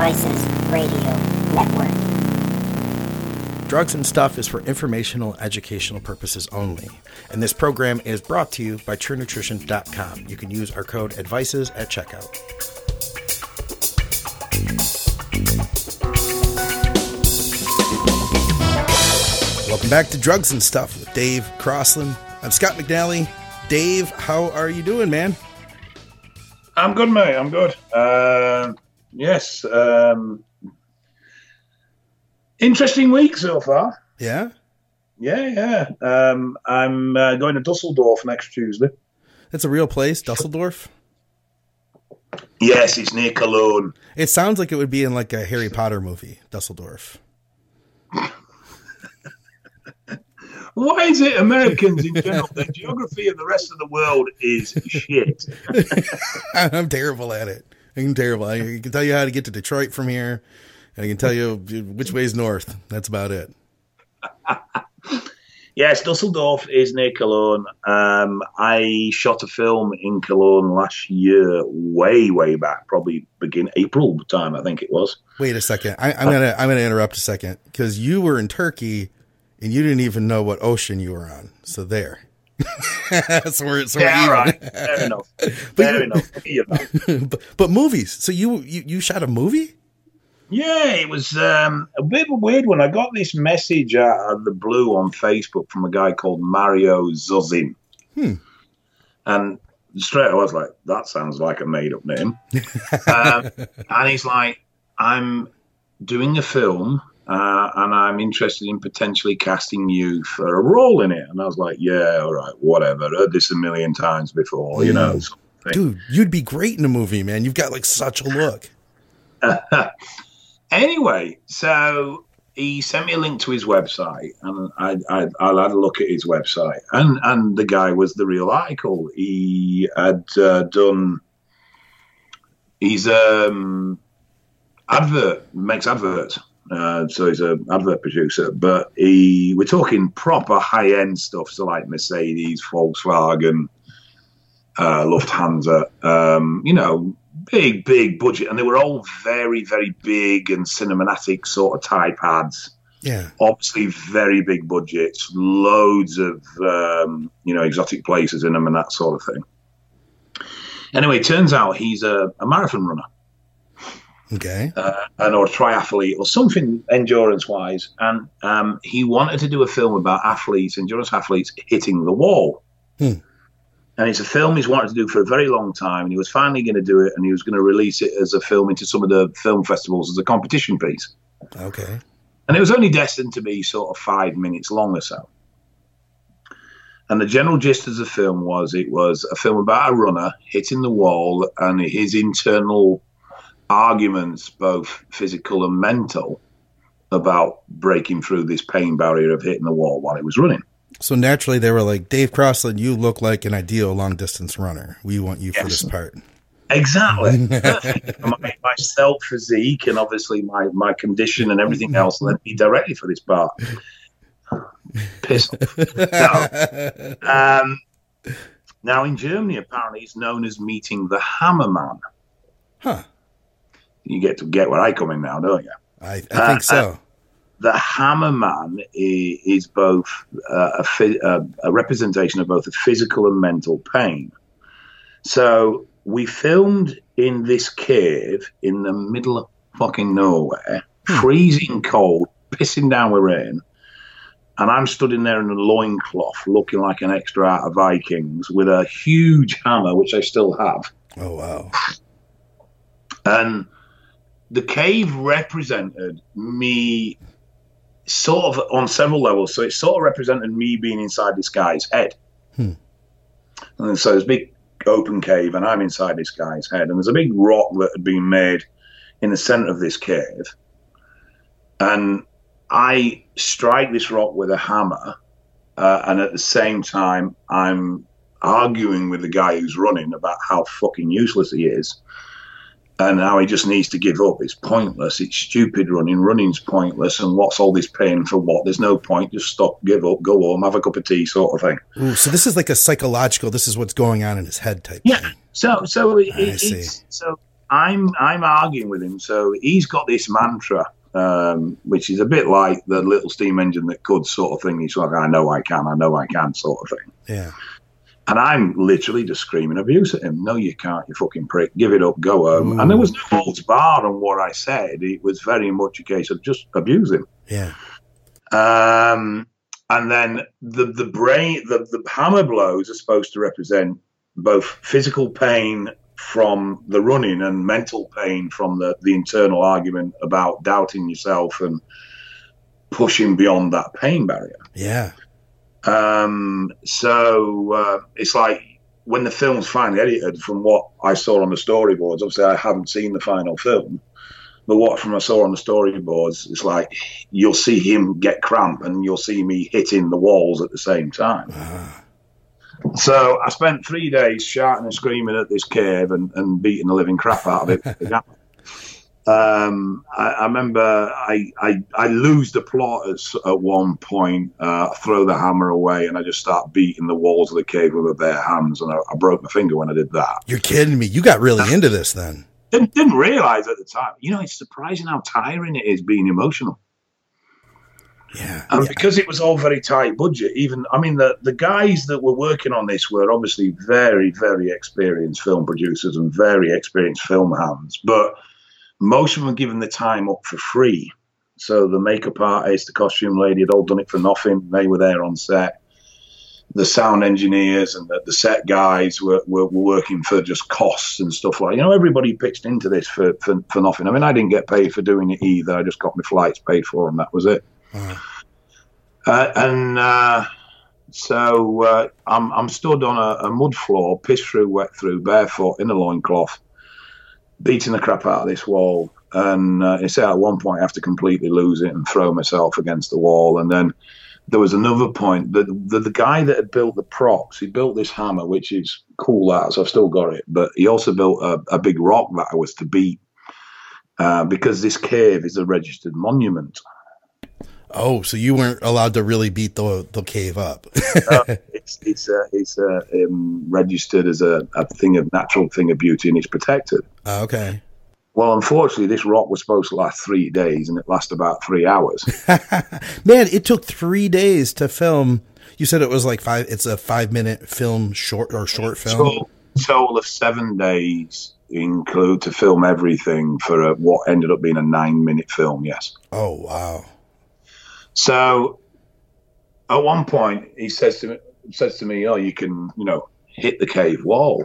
Devices Radio Network. Drugs and Stuff is for informational, educational purposes only. And this program is brought to you by TrueNutrition.com. You can use our code ADVICES at checkout. Welcome back to Drugs and Stuff with Dave Crosland. I'm Scott McNally. Dave, how are you doing, man? I'm good, mate. I'm good. Yes. Interesting week so far. Yeah? Yeah. I'm going to Dusseldorf next Tuesday. It's a real place, Dusseldorf? Yes, it's near Cologne. It sounds like it would be in like a Harry Potter movie, Dusseldorf. Why is it Americans in general, the geography of the rest of the world is shit? I'm terrible at it. I'm terrible. I can tell you how to get to Detroit from here. I can tell you which way is north. That's about it. Yes, Dusseldorf is near Cologne. I shot a film in Cologne last year, way back, probably April time, I think it was. Wait a second. I'm gonna interrupt a second because you were in Turkey and you didn't even know what ocean you were on. So there. so we're yeah, right. Fair enough. But movies. So you shot a movie? Yeah, it was a bit of a weird one. I got this message out of the blue on Facebook from a guy called Mario Zuzin. And straight away I was like, that sounds like a made-up name. And he's like, I'm doing a film and I'm interested in potentially casting you for a role in it. And I was like, yeah, all right, whatever. I've heard this a million times before, you know. Dude, you'd be great in a movie, man. You've got like such a look. Anyway, so he sent me a link to his website, and I had a look at his website, and the guy was the real article. He had done. He's makes adverts, so he's an advert producer. But we're talking proper high end stuff, so like Mercedes, Volkswagen, Lufthansa, you know. Big budget, and they were all very, very big and cinematic sort of type ads. Yeah, obviously very big budgets, loads of exotic places in them and that sort of thing. Anyway, it turns out he's a marathon runner, okay, or a triathlete or something endurance wise, and he wanted to do a film about endurance athletes hitting the wall. And it's a film he's wanted to do for a very long time, and he was finally going to do it, and he was going to release it as a film into some of the film festivals as a competition piece. Okay. And it was only destined to be sort of 5 minutes long or so. And the general gist of the film was it was a film about a runner hitting the wall and his internal arguments, both physical and mental, about breaking through this pain barrier of hitting the wall while he was running. So naturally, they were like, Dave Crosland, you look like an ideal long-distance runner. We want you for this part. Exactly. my self-physique and obviously my condition and everything else led me directly for this part. Piss off. Now, in Germany, apparently, it's known as meeting the Hammerman. Huh. You get where I come in now, don't you? I think so. The Hammerman is both a representation of both the physical and mental pain. So we filmed in this cave in the middle of fucking nowhere, freezing cold, pissing down with rain, and I'm stood in there in a loincloth looking like an extra out of Vikings with a huge hammer, which I still have. Oh, wow. And the cave represented me sort of on several levels. So it sort of represented me being inside this guy's head. And so there's a big open cave and I'm inside this guy's head. And there's a big rock that had been made in the center of this cave. And I strike this rock with a hammer. And at the same time, I'm arguing with the guy who's running about how fucking useless he is. And how he just needs to give up. It's pointless. It's stupid running. Running's pointless. And what's all this pain for what? There's no point. Just stop, give up, go home, have a cup of tea sort of thing. Ooh, so this is like a psychological, this is what's going on in his head type thing. So I'm arguing with him. So he's got this mantra, which is a bit like the little steam engine that could sort of thing. He's like, I know I can sort of thing. Yeah. And I'm literally just screaming abuse at him. No, you can't, you fucking prick. Give it up, go home. And there was no holds barred on what I said. It was very much a case of just abuse him. Yeah. And then the hammer blows are supposed to represent both physical pain from the running and mental pain from the internal argument about doubting yourself and pushing beyond that pain barrier. Yeah. So it's like when the film's finally edited, from what I saw on the storyboards, obviously I haven't seen the final film, but what from I saw on the storyboards, it's like you'll see him get cramp and you'll see me hitting the walls at the same time. So I spent 3 days shouting and screaming at this cave and beating the living crap out of it. I remember I lose the plot at one point, throw the hammer away, and I just start beating the walls of the cave with my bare hands, and I broke my finger when I did that. You're kidding me. You got really into this then. Didn't realise at the time. You know, it's surprising how tiring it is being emotional. Yeah. And because it was all very tight budget, the guys that were working on this were obviously very, very experienced film producers and very experienced film hands, but most of them were given the time up for free. So the makeup artist, the costume lady had all done it for nothing. They were there on set. The sound engineers and the set guys were working for just costs and stuff like, everybody pitched into this for nothing. I mean, I didn't get paid for doing it either. I just got my flights paid for and that was it. So I'm stood on a mud floor, piss through, wet through, barefoot, in a loincloth, beating the crap out of this wall. And at one point I have to completely lose it and throw myself against the wall. And then there was another point that the guy that had built the props, he built this hammer, which is cool, so I've still got it. But he also built a big rock that I was to beat because this cave is a registered monument. Oh, so you weren't allowed to really beat the cave up. It's registered as a natural thing of beauty, and it's protected. Okay. Well, unfortunately, this rock was supposed to last 3 days, and it lasted about 3 hours. Man, it took 3 days to film. You said it was like it's a 5-minute film, short film? Total of 7 days include to film everything for what ended up being a 9-minute film, yes. Oh, wow. So at one point, he says to me, oh, you can, hit the cave wall.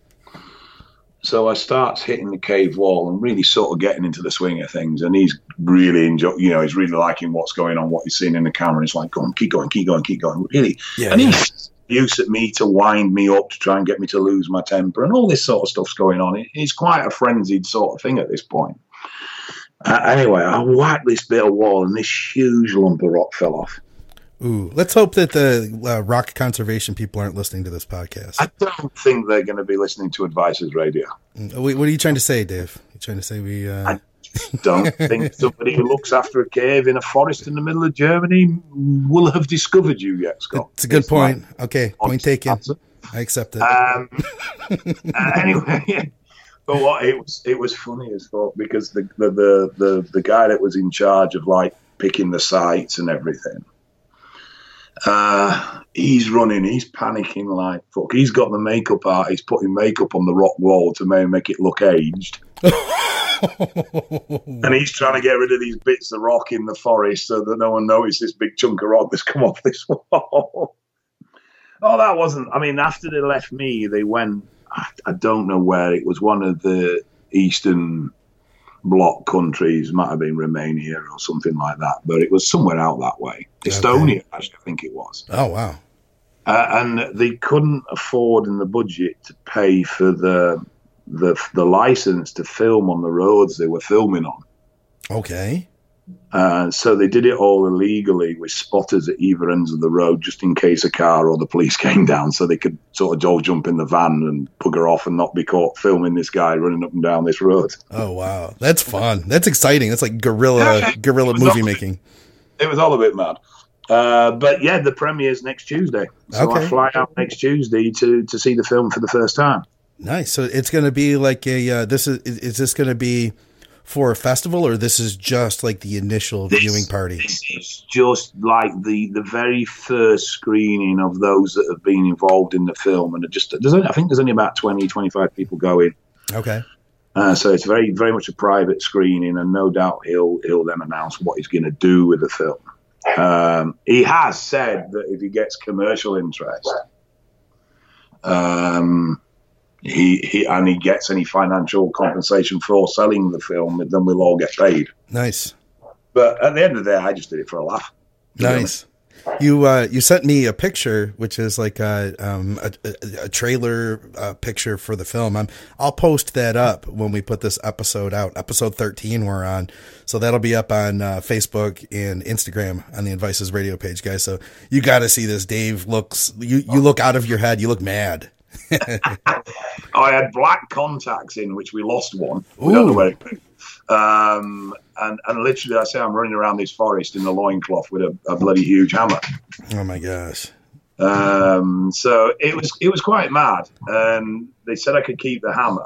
So I start hitting the cave wall and really sort of getting into the swing of things. And he's really he's really liking what's going on, what he's seeing in the camera. It's like, go on, keep going. Really. Yeah, and he's abuse at me to wind me up, to try and get me to lose my temper. And all this sort of stuff's going on. It's quite a frenzied sort of thing at this point. Anyway, I whacked this bit of wall and this huge lump of rock fell off. Ooh, let's hope that the rock conservation people aren't listening to this podcast. I don't think they're going to be listening to Advices Radio. What are you trying to say, Dave? You trying to say we... I don't think somebody who looks after a cave in a forest in the middle of Germany will have discovered you yet, Scott. It's a good point. Okay, point taken. Answer. I accept it. Anyway... But what it was funny as fuck because the guy that was in charge of like picking the sites and everything, he's running, he's panicking like fuck. He's got the makeup artist putting makeup on the rock wall to make it look aged, and he's trying to get rid of these bits of rock in the forest so that no one notices this big chunk of rock that's come off this wall. Oh, that wasn't. I mean, after they left me, they went. I don't know where. It was one of the Eastern Bloc countries, might have been Romania or something like that, but it was somewhere out that way. Estonia, actually, I think it was. Oh, wow. And they couldn't afford in the budget to pay for the license to film on the roads they were filming on. Okay. So they did it all illegally with spotters at either ends of the road just in case a car or the police came down so they could sort of all jump in the van and bugger off and not be caught filming this guy running up and down this road. Oh, wow. That's fun. That's exciting. That's like guerrilla movie making. It was all a bit mad. But the premiere's next Tuesday. So okay. I fly out next Tuesday to see the film for the first time. Nice. So it's going to be like is this going to be for a festival, or this is just like the initial viewing party? This is just like the very first screening of those that have been involved in the film, and I think there's only about 20, 25 people going. Okay. So it's very, very much a private screening, and no doubt he'll then announce what he's going to do with the film. He has said that if he gets commercial interest, he gets any financial compensation for selling the film, then we'll all get paid. Nice. But at the end of the day, I just did it for a laugh. Nice. You sent me a picture, which is like a trailer picture for the film. I'll post that up when we put this episode out. Episode 13 we're on, so that'll be up on Facebook and Instagram on the Advices Radio page, guys. So you got to see this. Dave looks. You look out of your head. You look mad. I had black contacts in, which we lost one. We don't know where it went. And literally, I say I'm running around this forest in a loincloth with a bloody huge hammer. Oh my gosh! So it was quite mad. They said I could keep the hammer,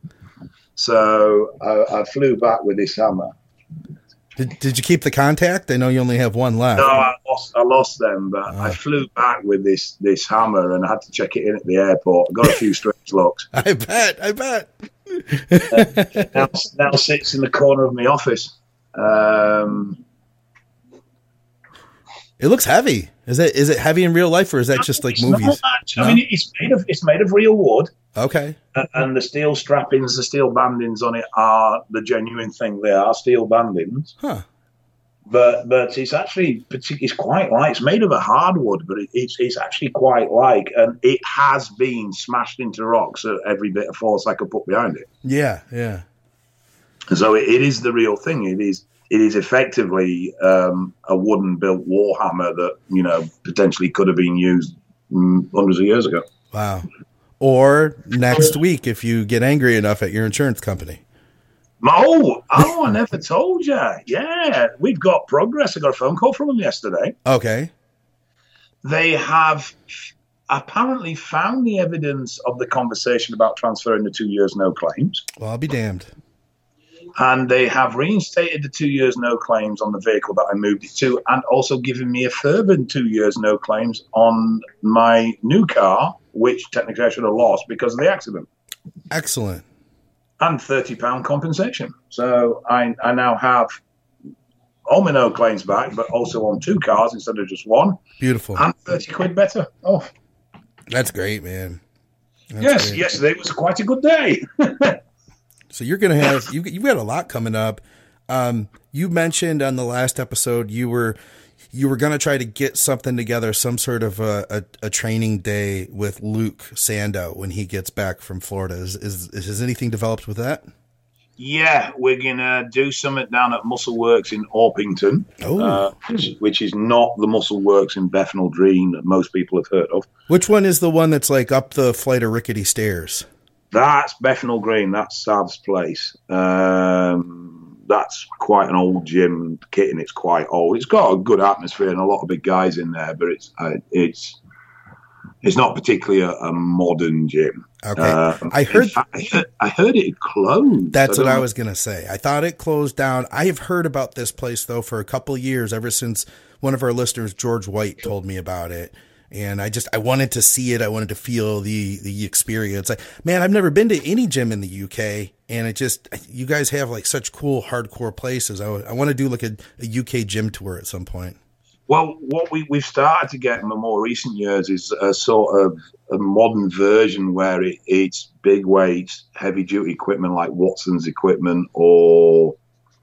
so I flew back with this hammer. Did you keep the contact? I know you only have one left. No, I lost them, but I flew back with this hammer, and I had to check it in at the airport. I got a few strange looks. I bet. Now sits in the corner of my office. It looks heavy. Is it heavy in real life, or is that just like movies? No? I mean, it's made of real wood. Okay. And the steel strappings, the steel bandings on it are the genuine thing. They are steel bandings. Huh. But it's actually it's quite light. It's made of a hardwood, but it's actually quite light, and it has been smashed into rocks at every bit of force I could put behind it. Yeah. So it is the real thing. It is effectively a wooden built warhammer that potentially could have been used hundreds of years ago. Wow. Or next week if you get angry enough at your insurance company. Oh, I never told you. Yeah, we've got progress. I got a phone call from them yesterday. Okay. They have apparently found the evidence of the conversation about transferring the 2 years no claims. Well, I'll be damned. And they have reinstated the 2 years no claims on the vehicle that I moved it to, and also given me a further 2 years no claims on my new car, which technically I should have lost because of the accident. Excellent. And £30 compensation. So I now have all my no claims back, but also on two cars instead of just one. Beautiful. And 30 quid better off. That's great, man. That's great. Yesterday was quite a good day. So you're going to have, you've got a lot coming up. You mentioned on the last episode, you were going to try to get something together, some sort of a training day with Luke Sando when he gets back from Florida. Has anything developed with that? Yeah, we're going to do something down at Muscle Works in Orpington, which is not the Muscle Works in Bethnal Green that most people have heard of. Which one is the one that's like up the flight of rickety stairs? That's Bethnal Green. That's Sav's place. That's quite an old gym. The kitting, it's quite old. It's got a good atmosphere and a lot of big guys in there, but it's not particularly a modern gym. Okay, I heard it had closed. That's what I was gonna say. I thought it closed down. I have heard about this place though for a couple of years, ever since one of our listeners, George White, told me about it. And I wanted to see it. I wanted to feel the experience. Man, I've never been to any gym in the UK, and you guys have like such cool hardcore places. I want to do like a UK gym tour at some point. Well, what we've started to get in the more recent years is a sort of a modern version where it's big weights, heavy duty equipment like Watson's equipment, or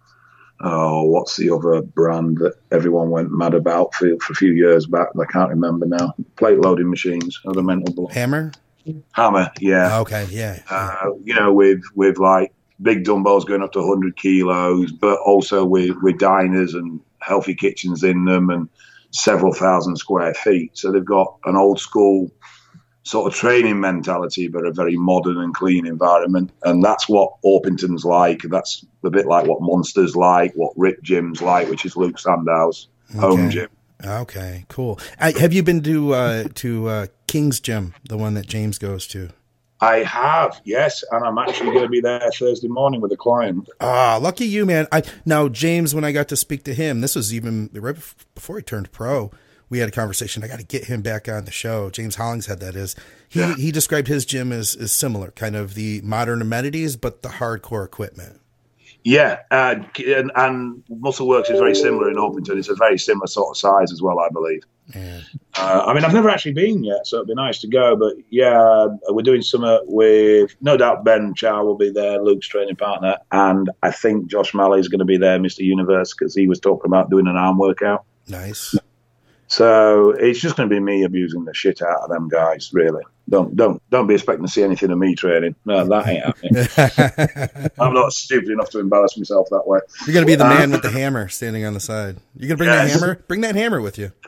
what's the other brand that everyone went mad about for a few years back? I can't remember now. Plate loading machines, the mental block. Hammer, yeah. Okay, yeah. With like big dumbbells going up to 100 kilos, but also with diners and healthy kitchens in them and several thousand square feet. So they've got an old school sort of training mentality, but a very modern and clean environment. And that's what Orpington's like. That's a bit like what Monster's like, what Rip Gym's like, which is Luke Sandow's home gym. Okay, cool. Have you been to King's Gym, the one that James goes to? I have, yes, and I'm actually going to be there Thursday morning with a client. Ah, lucky you, man. Now, James, when I got to speak to him, this was even right before he turned pro, we had a conversation. I got to get him back on the show. James Hollingshead, that is. He described his gym as similar, kind of the modern amenities, but the hardcore equipment. Yeah, and Muscle Works is very similar in Orpington. It's a very similar sort of size as well, I believe. Yeah. I mean, I've never actually been yet, so it'd be nice to go. But yeah, we're doing something with, no doubt, Ben Chow will be there, Luke's training partner, and I think Josh Malley is going to be there, Mr. Universe, because he was talking about doing an arm workout. Nice. So it's just going to be me abusing the shit out of them guys, really. Don't be expecting to see anything of me training. No, that ain't happening. I'm not stupid enough to embarrass myself that way. You're going to be the man with the hammer standing on the side. You're going to bring that hammer? Bring that hammer with you.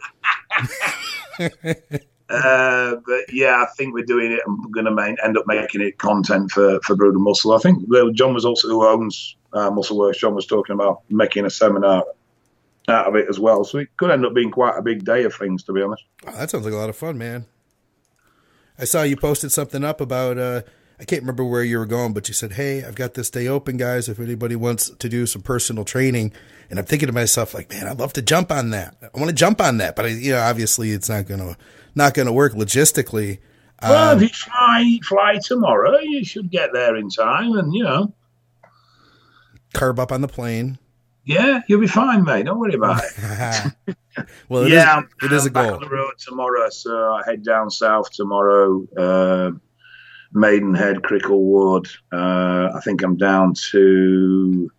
But yeah, I think we're doing it. I'm going to end up making it content for Brood and Muscle. I think John was also, who owns Muscle Works, John was talking about making a seminar out of it as well. So it could end up being quite a big day of things, to be honest. Oh, that sounds like a lot of fun, man. I saw you posted something up about, I can't remember where you were going, but you said, hey, I've got this day open, guys, if anybody wants to do some personal training. And I'm thinking to myself, like, man, I'd love to jump on that. I want to jump on that. But, obviously it's not going to work logistically. Well, if you fly tomorrow, you should get there in time and, carb up on the plane. Yeah, you'll be fine, mate. Don't worry about it. Well, it is a goal. Back on the road tomorrow, so I head down south tomorrow. Maidenhead, Cricklewood. I think I'm down to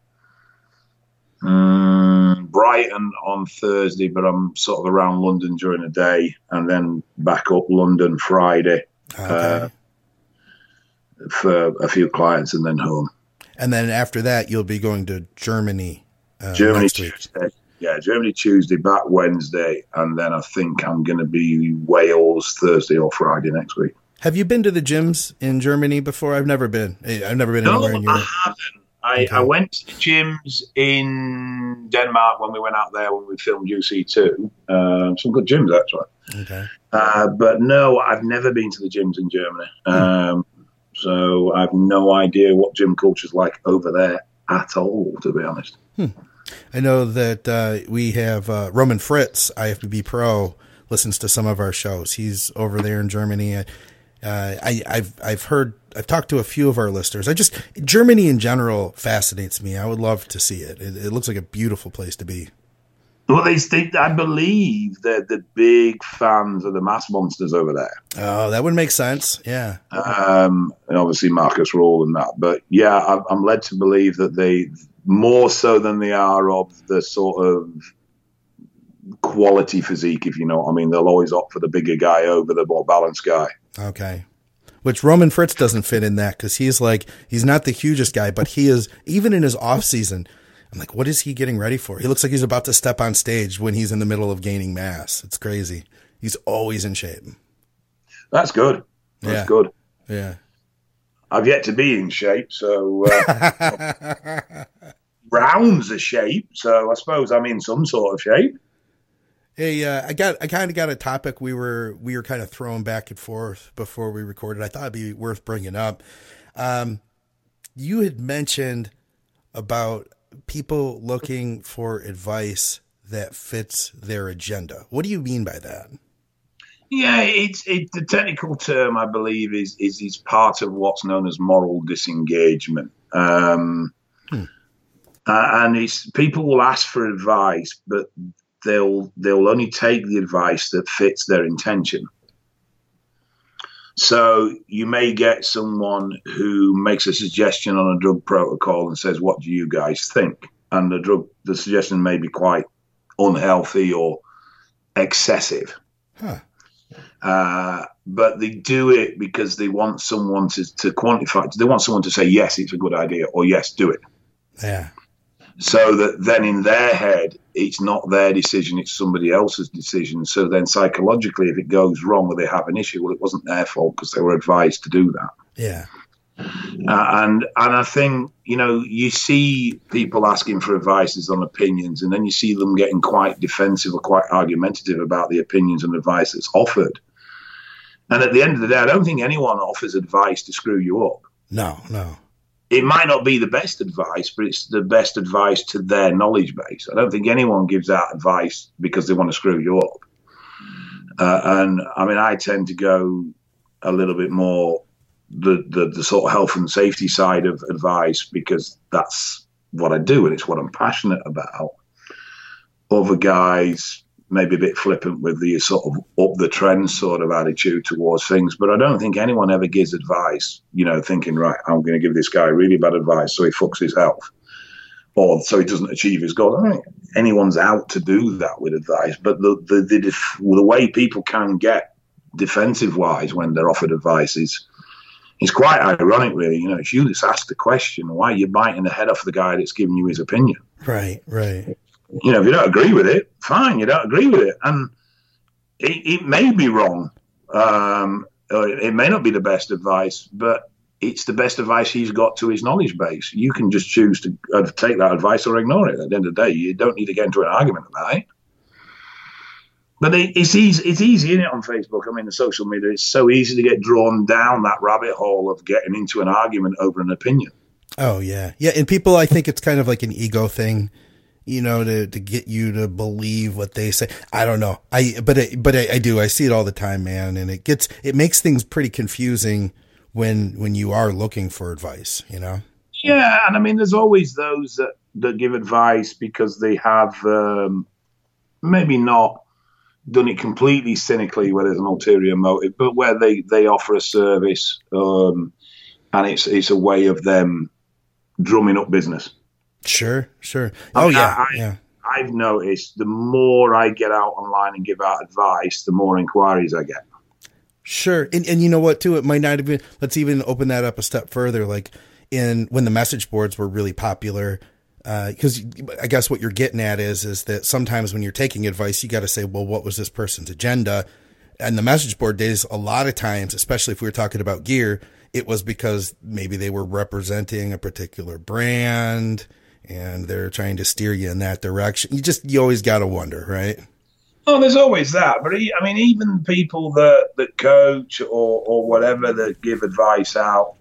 Brighton on Thursday, but I'm sort of around London during the day, and then back up London Friday for a few clients, and then home. And then after that, you'll be going to Germany. Germany next week. Tuesday. Yeah, Germany Tuesday, back Wednesday, and then I think I'm going to be Wales Thursday or Friday next week. Have you been to the gyms in Germany before? I've never been. I've never been anywhere in Europe. I haven't. I went to the gyms in Denmark when we went out there when we filmed UC2. Some good gyms, actually. Okay. But no, I've never been to the gyms in Germany. So I have no idea what gym culture's like over there at all, to be honest. I know that we have Roman Fritz, IFBB Pro, listens to some of our shows. He's over there in Germany. I've talked to a few of our listeners. Germany in general fascinates me. I would love to see it. It looks like a beautiful place to be. Well, I believe they're the big fans of the Mass Monsters over there. Oh, that would make sense. Yeah. And obviously Marcus Rule and that. But yeah, I'm led to believe that they, more so than they are of the sort of quality physique, if you know what I mean. They'll always opt for the bigger guy over the more balanced guy. Okay. Which Roman Fritz doesn't fit in that because he's not the hugest guy, but he is, even in his off season, I'm like, what is he getting ready for? He looks like he's about to step on stage when he's in the middle of gaining mass. It's crazy. He's always in shape. That's good. That's good. Yeah. I've yet to be in shape, so rounds of shape. So I suppose I'm in some sort of shape. Hey, I kind of got a topic we were kind of throwing back and forth before we recorded. I thought it'd be worth bringing up. You had mentioned about people looking for advice that fits their agenda. What do you mean by that? Yeah, it's the technical term, I believe, is part of what's known as moral disengagement. And it's people will ask for advice, but they'll only take the advice that fits their intention. So you may get someone who makes a suggestion on a drug protocol and says, "What do you guys think?" And the suggestion may be quite unhealthy or excessive. But they do it because they want someone to quantify. They want someone to say, "Yes, it's a good idea," or "Yes, do it." Yeah. So that then in their head, it's not their decision, it's somebody else's decision. So then psychologically, if it goes wrong or they have an issue, well, it wasn't their fault because they were advised to do that. Yeah. And I think, you see people asking for advices on opinions, and then you see them getting quite defensive or quite argumentative about the opinions and advice that's offered. And at the end of the day, I don't think anyone offers advice to screw you up. No. It might not be the best advice, but it's the best advice to their knowledge base. I don't think anyone gives out advice because they want to screw you up. And I mean, I tend to go a little bit more the sort of health and safety side of advice because that's what I do and it's what I'm passionate about. Other guys maybe a bit flippant with the sort of up the trend sort of attitude towards things, but I don't think anyone ever gives advice, thinking, right, I'm going to give this guy really bad advice so he fucks his health or so he doesn't achieve his goal. I don't think anyone's out to do that with advice, but the way people can get defensive wise when they're offered advice is quite ironic, really. If you just ask the question, why are you biting the head off the guy that's giving you his opinion? Right. If you don't agree with it, fine, you don't agree with it. And it may be wrong. It may not be the best advice, but it's the best advice he's got to his knowledge base. You can just choose to take that advice or ignore it. At the end of the day, you don't need to get into an argument about it. But it's easy, isn't it, on Facebook? I mean, the social media, it's so easy to get drawn down that rabbit hole of getting into an argument over an opinion. Oh, yeah. Yeah, and people, I think it's kind of like an ego thing. To get you to believe what they say. I don't know. But I do. I see it all the time, man. And it makes things pretty confusing when you are looking for advice, Yeah. And I mean, there's always those that give advice because they have, maybe not done it completely cynically where there's an ulterior motive, but where they offer a service, and it's a way of them drumming up business. Sure. Oh, yeah. I've noticed the more I get out online and give out advice, the more inquiries I get. Sure. And you know what, too? It might not have been, let's even open that up a step further. Like when the message boards were really popular, because I guess what you're getting at is that sometimes when you're taking advice, you got to say, well, what was this person's agenda? And the message board days, a lot of times, especially if we were talking about gear, it was because maybe they were representing a particular brand and they're trying to steer you in that direction. You always got to wonder, right? Oh, there's always that. But I mean, even people that coach or whatever that give advice out,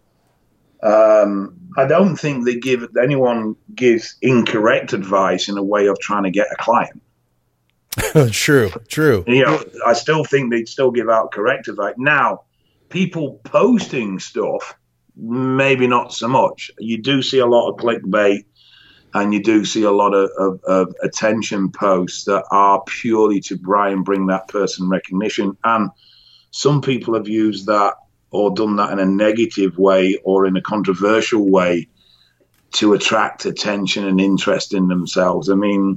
I don't think anyone gives incorrect advice in a way of trying to get a client. True. I still think they'd still give out correct advice. Now, people posting stuff, maybe not so much. You do see a lot of clickbait. And you do see a lot of attention posts that are purely to try and bring that person recognition. And some people have used that or done that in a negative way or in a controversial way to attract attention and interest in themselves. I mean,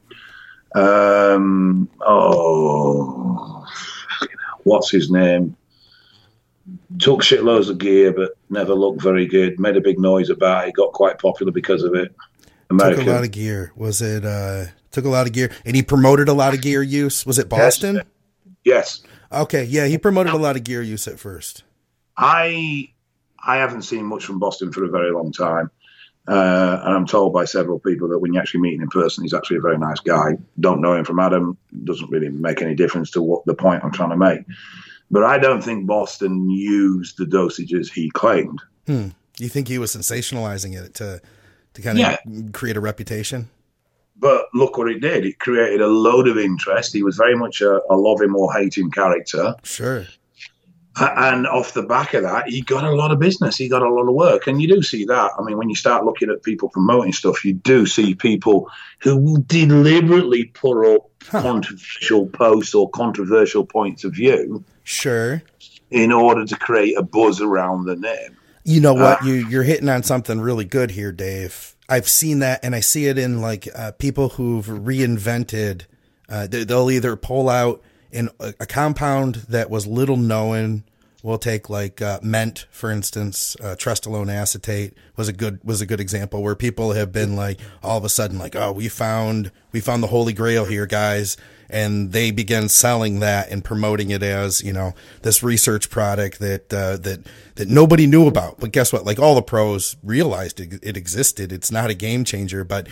what's his name? Took shitloads of gear but never looked very good. Made a big noise about it. Got quite popular because of it. American. Took a lot of gear. Was it, took a lot of gear and he promoted a lot of gear use? Was it Boston? Yes. Okay. Yeah. He promoted a lot of gear use at first. I haven't seen much from Boston for a very long time. And I'm told by several people that when you actually meet him in person, he's actually a very nice guy. Don't know him from Adam. Doesn't really make any difference to what the point I'm trying to make. But I don't think Boston used the dosages he claimed. You think he was sensationalizing it to kind of create a reputation? But look what it did. It created a load of interest. He was very much a love him or hate him character. Sure. And off the back of that, he got a lot of business. He got a lot of work. And you do see that. I mean, when you start looking at people promoting stuff, you do see people who will deliberately put up controversial posts or controversial points of view. Sure. In order to create a buzz around the name. You know what? You're hitting on something really good here, Dave. I've seen that, and I see it in people who've reinvented. They'll either pull out in a compound that was little known. We'll take Ment, for instance. Trustolone acetate was a good example where people have been all of a sudden we found the holy grail here, guys. And they began selling that and promoting it as, this research product that nobody knew about. But guess what? All the pros realized it existed. It's not a game changer, but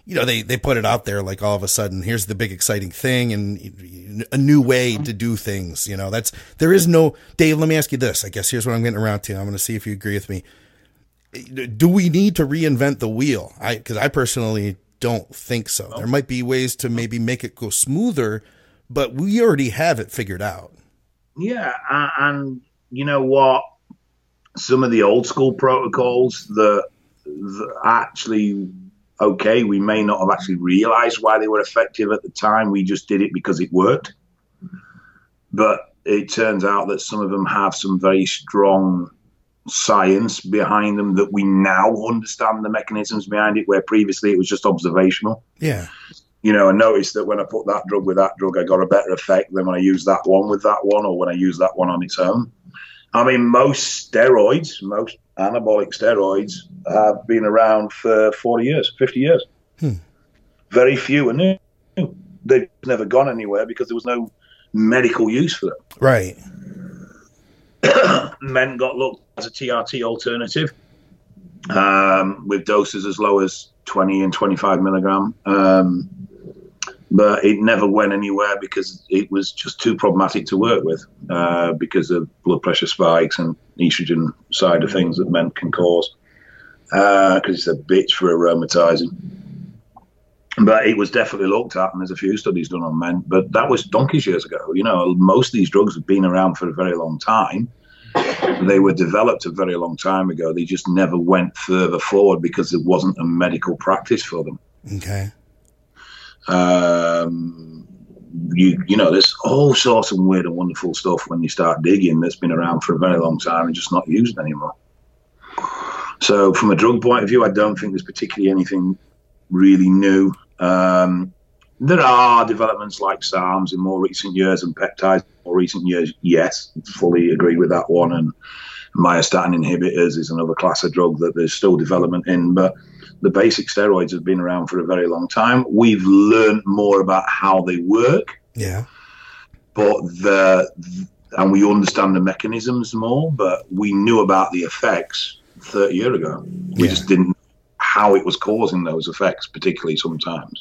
they put it out there like all of a sudden, here's the big exciting thing and a new way to do things. There is no, Dave, let me ask you this. I guess here's what I'm getting around to. I'm going to see if you agree with me. Do we need to reinvent the wheel? Because I personally don't think so. There might be ways to maybe make it go smoother, but we already have it figured out. Yeah. And you know what? Some of the old school protocols that actually, okay, we may not have actually realized why they were effective at the time. We just did it because it worked. But it turns out that some of them have some very strong science behind them that we now understand the mechanisms behind it, where previously it was just observational. Yeah. I noticed that when I put that drug with that drug, I got a better effect than when I used that one with that one, or when I used that one on its own. I mean, most anabolic steroids have been around for 40 years, 50 years. Very few are new. They've never gone anywhere because there was no medical use for them. Right. Men got looked as a TRT alternative with doses as low as 20 and 25 milligram. But it never went anywhere because it was just too problematic to work with because of blood pressure spikes and estrogen side of things that men can cause, because it's a bitch for aromatizing. But it was definitely looked at, and there's a few studies done on men, but that was donkeys years ago. Most of these drugs have been around for a very long time. They were developed a very long time ago. They just never went further forward because there wasn't a medical practice for them. Okay. There's all sorts of weird and wonderful stuff when you start digging that's been around for a very long time and just not used anymore. So from a drug point of view, I don't think there's particularly anything really new. There are developments like SARMs in more recent years and peptides in more recent years. Yes, fully agree with that one. And myostatin inhibitors is another class of drug that there's still development in. But the basic steroids have been around for a very long time. We've learned more about how they work. Yeah. And we understand the mechanisms more, but we knew about the effects 30 years ago. We just didn't know how it was causing those effects, particularly sometimes.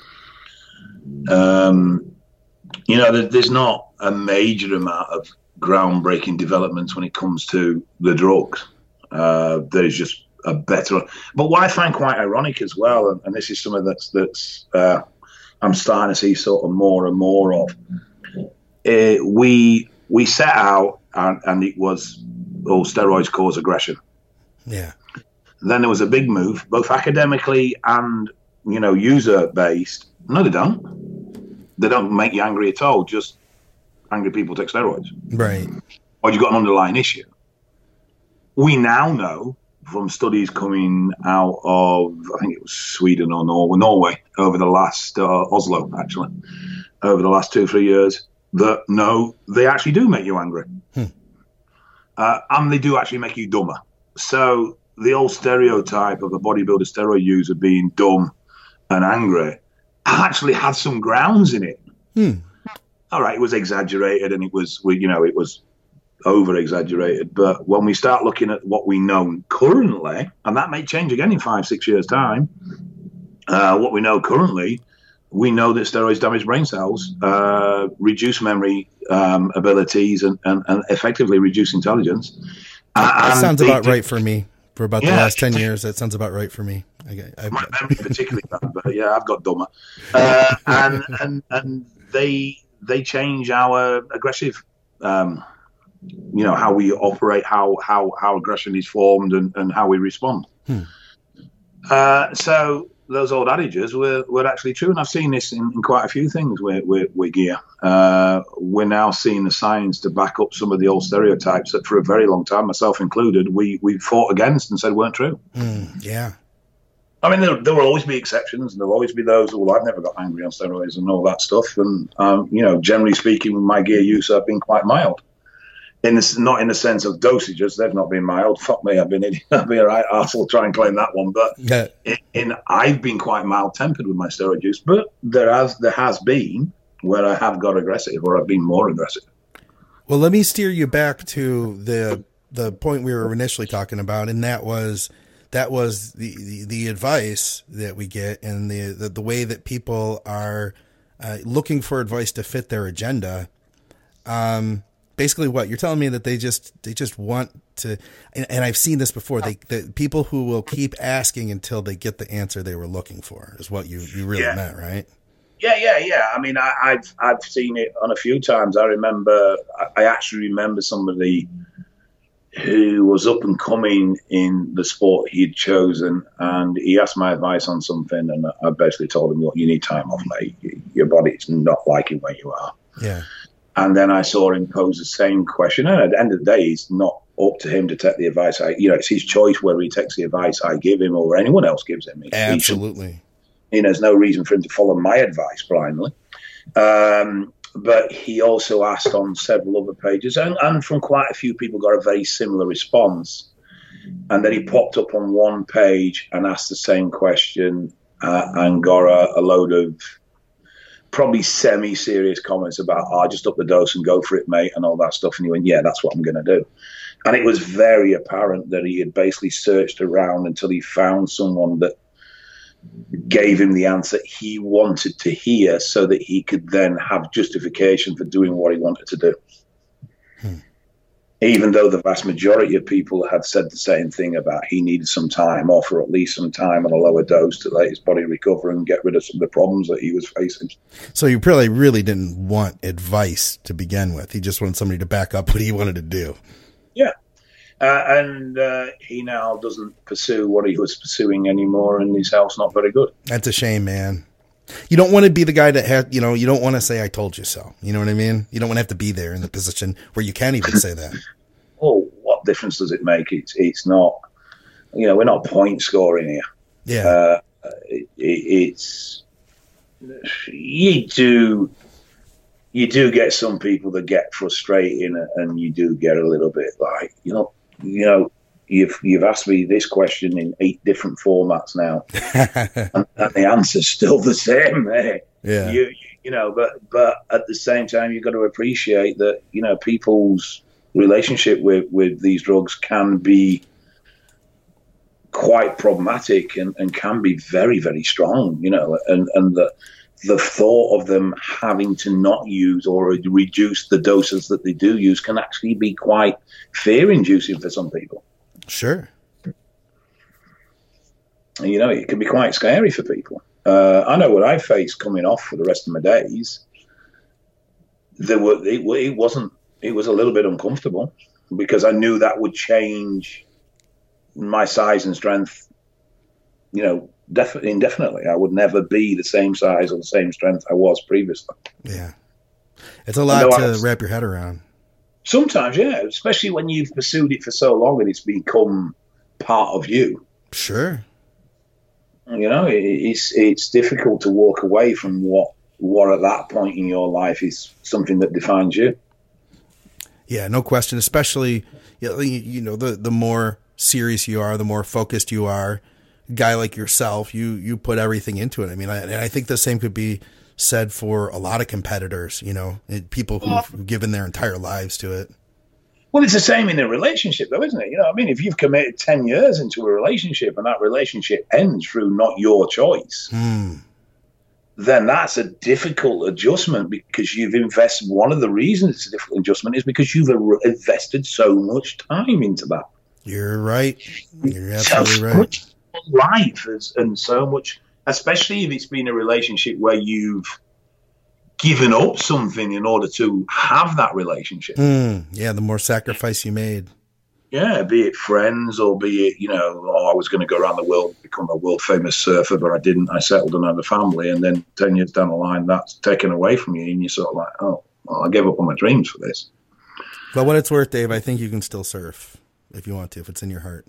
There's not a major amount of groundbreaking developments when it comes to the drugs. There's just a better. But what I find quite ironic as well, and this is something that's I'm starting to see sort of more and more of. We set out and it was steroids cause aggression. Yeah. Then there was a big move, both academically and user based. No, they don't. They don't make you angry at all. Just angry people take steroids. Right. Or you've got an underlying issue. We now know from studies coming out of, I think it was Sweden or Norway over the last, Oslo actually, over the last 2-3 years, that no, they actually do make you angry. And they do actually make you dumber. So the old stereotype of a bodybuilder steroid user being dumb and angry actually had some grounds in it. All right, it was exaggerated and it was over exaggerated. But when we start looking at what we know currently, and that may change again in 5-6 years' time, what we know currently, we know that steroids damage brain cells, reduce memory abilities, and effectively reduce intelligence. That sounds about right for me. For about the last 10 years, that sounds about right for me. My memory particularly bad, but yeah, I've got dumber. And they change our aggressive, how we operate, how aggression is formed, and how we respond. So those old adages were actually true, and I've seen this in quite a few things with gear. We're now seeing the science to back up some of the old stereotypes that for a very long time, myself included, we fought against and said weren't true. Yeah. I mean, there will always be exceptions, and there will always be those who, I've never got angry on steroids and all that stuff. And, generally speaking, with my gear use, I've been quite mild. Not in the sense of dosages, they've not been mild. Fuck me, I've been a right arsehole try and claim that one. But I've been quite mild-tempered with my steroid use. But there has been where I have got aggressive or I've been more aggressive. Well, let me steer you back to the point we were initially talking about, and that was that was the advice that we get, and the way that people are looking for advice to fit their agenda. Basically what you're telling me, that they just want to, and I've seen this before. The people who will keep asking until they get the answer they were looking for is what you really meant, right? Yeah. I mean, I've seen it on a few times. I actually remember somebody who was up and coming in the sport he'd chosen, and he asked my advice on something, and I basically told him, look, you need time off, mate. Your body's not liking where you are. Yeah. And then I saw him pose the same question. And at the end of the day, it's not up to him to take the advice. It's his choice whether he takes the advice I give him or anyone else gives him. Absolutely. There's no reason for him to follow my advice blindly. But he also asked on several other pages, and from quite a few people, got a very similar response. And then he popped up on one page and asked the same question and got a load of probably semi-serious comments about, just up the dose and go for it, mate, and all that stuff. And he went, yeah, that's what I'm going to do. And it was very apparent that he had basically searched around until he found someone that gave him the answer he wanted to hear, so that he could then have justification for doing what he wanted to do. Even though the vast majority of people had said the same thing about he needed some time off, or at least some time on a lower dose to let his body recover and get rid of some of the problems that he was facing. So you really didn't want advice to begin with. He just wanted somebody to back up what he wanted to do. Yeah. And he now doesn't pursue what he was pursuing anymore, and his health's not very good. That's a shame, man. You don't want to be the guy that has, you don't want to say, I told you so. You know what I mean? You don't want to have to be there in the position where you can't even say that. Oh, what difference does it make? It's not, we're not point scoring here. Yeah. It's, you do get some people that get frustrating, and you do get a little bit like, you've asked me this question in 8 different formats now, and the answer's still the same. Yeah. But at the same time, you've got to appreciate that people's relationship with these drugs can be quite problematic and can be very, very strong. And the thought of them having to not use or reduce the doses that they do use can actually be quite fear-inducing for some people. Sure. It can be quite scary for people. I know what I faced coming off for the rest of my days. It was a little bit uncomfortable, because I knew that would change my size and strength, indefinitely. I would never be the same size or the same strength I was previously. Yeah. It's a lot to wrap your head around. Sometimes, yeah, especially when you've pursued it for so long and it's become part of you. Sure. It's difficult to walk away from what at that point in your life is something that defines you. Yeah, no question. Especially, the more serious you are, the more focused you are. A guy like yourself, you put everything into it. I mean, I think the same could be said for a lot of competitors, people who've given their entire lives to it. Well, it's the same in a relationship, though, isn't it? If you've committed 10 years into a relationship and that relationship ends through not your choice, then that's a difficult adjustment, because you've invested. One of the reasons it's a difficult adjustment is because you've invested so much time into that. You're right. You're absolutely right. Much life and so much, especially if it's been a relationship where you've given up something in order to have that relationship. Yeah, the more sacrifice you made. Yeah, be it friends or be it, I was going to go around the world, become a world famous surfer, but I didn't. I settled and had a family, and then 10 years down the line, that's taken away from you, and you're sort of like, oh, well, I gave up on my dreams for this. But what it's worth, Dave, I think you can still surf if you want to, if it's in your heart.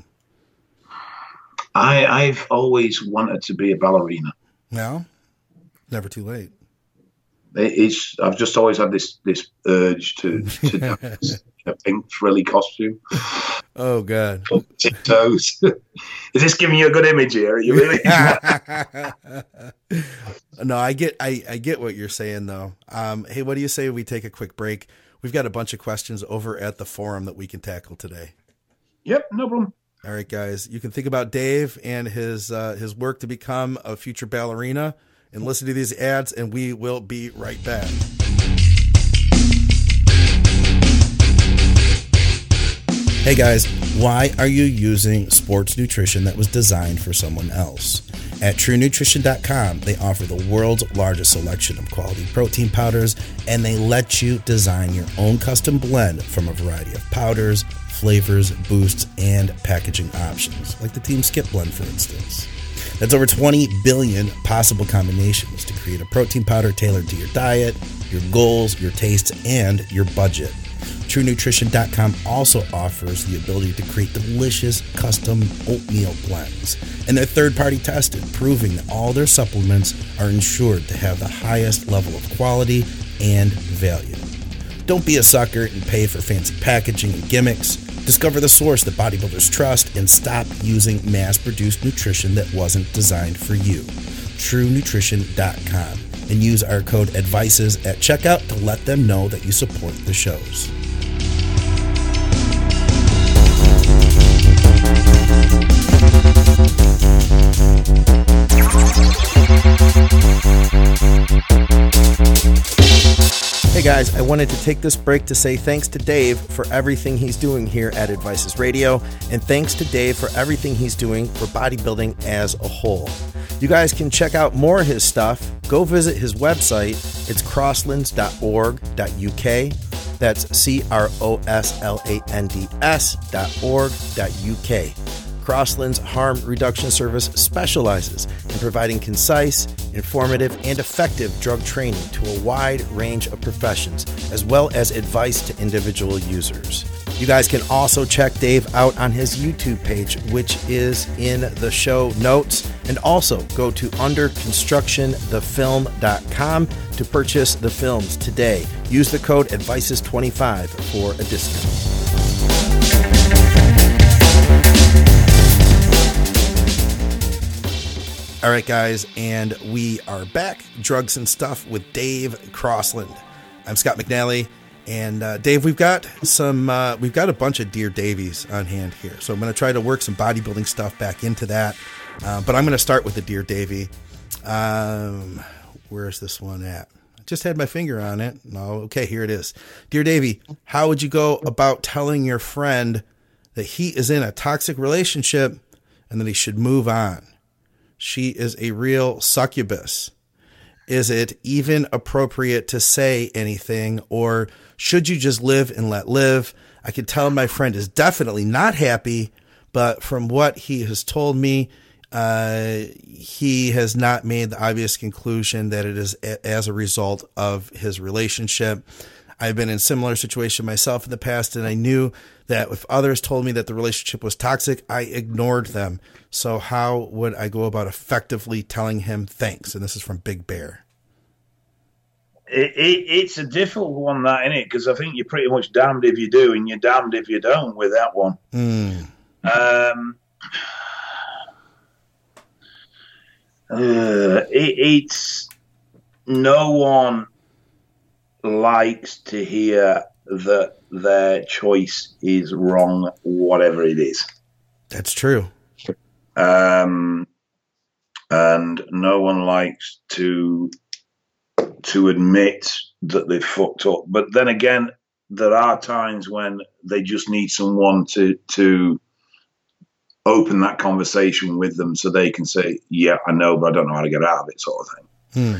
I've always wanted to be a ballerina. No, never too late. I've just always had this urge to dance in a pink frilly costume. Oh God! Tiptoes. Is this giving you a good image here? Are you really? No, I get what you're saying though. Hey, what do you say we take a quick break? We've got a bunch of questions over at the forum that we can tackle today. Yep, no problem. All right, guys, you can think about Dave and his work to become a future ballerina and listen to these ads, and we will be right back. Hey guys, why are you using sports nutrition that was designed for someone else? At TrueNutrition.com, they offer the world's largest selection of quality protein powders, and they let you design your own custom blend from a variety of powders, flavors, boosts, and packaging options, like the Team Skip blend, for instance. That's over 20 billion possible combinations to create a protein powder tailored to your diet, your goals, your tastes, and your budget. TrueNutrition.com also offers the ability to create delicious custom oatmeal blends. And they're third-party tested, proving that all their supplements are ensured to have the highest level of quality and value. Don't be a sucker and pay for fancy packaging and gimmicks. Discover the source that bodybuilders trust and stop using mass-produced nutrition that wasn't designed for you. TrueNutrition.com. And use our code ADVICES at checkout to let them know that you support the shows. Hey guys, I wanted to take this break to say thanks to Dave for everything he's doing here at Advices Radio, and thanks to Dave for everything he's doing for bodybuilding as a whole. You guys can check out more of his stuff. Go visit his website. It's crosslands.org.uk. That's CROSLANDS.org.uk. Crosslands Harm Reduction Service specializes in providing concise, informative, and effective drug training to a wide range of professions, as well as advice to individual users. You guys can also check Dave out on his YouTube page, which is in the show notes, and also go to underconstructionthefilm.com to purchase the films today. Use the code ADVICES25 for a discount. All right, guys, and we are back. Drugs and Stuff with Dave Crossland. I'm Scott McNally, and Dave, we've got a bunch of Dear Davies on hand here, so I'm going to try to work some bodybuilding stuff back into that. But I'm going to start with the Dear Davy. Where's this one at? I just had my finger on it. No, okay, here it is. Dear Davy, how would you go about telling your friend that he is in a toxic relationship and that he should move on? She is a real succubus. Is it even appropriate to say anything, or should you just live and let live? I can tell my friend is definitely not happy, but from what he has told me, he has not made the obvious conclusion that it is as a result of his relationship. I've been in a similar situation myself in the past, and I knew that if others told me that the relationship was toxic, I ignored them. So how would I go about effectively telling him thanks? And this is from Big Bear. It's a difficult one, that, isn't it? Because I think you're pretty much damned if you do and you're damned if you don't with that one. It's no one likes to hear that their choice is wrong, whatever it is. That's true. And no one likes to admit that they've fucked up. But then again, there are times when they just need someone to open that conversation with them so they can say, yeah, I know, but I don't know how to get out of it, sort of thing.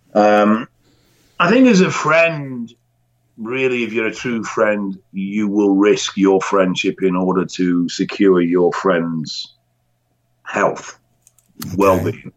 I think as a friend, really, if you're a true friend, you will risk your friendship in order to secure your friend's health, well-being.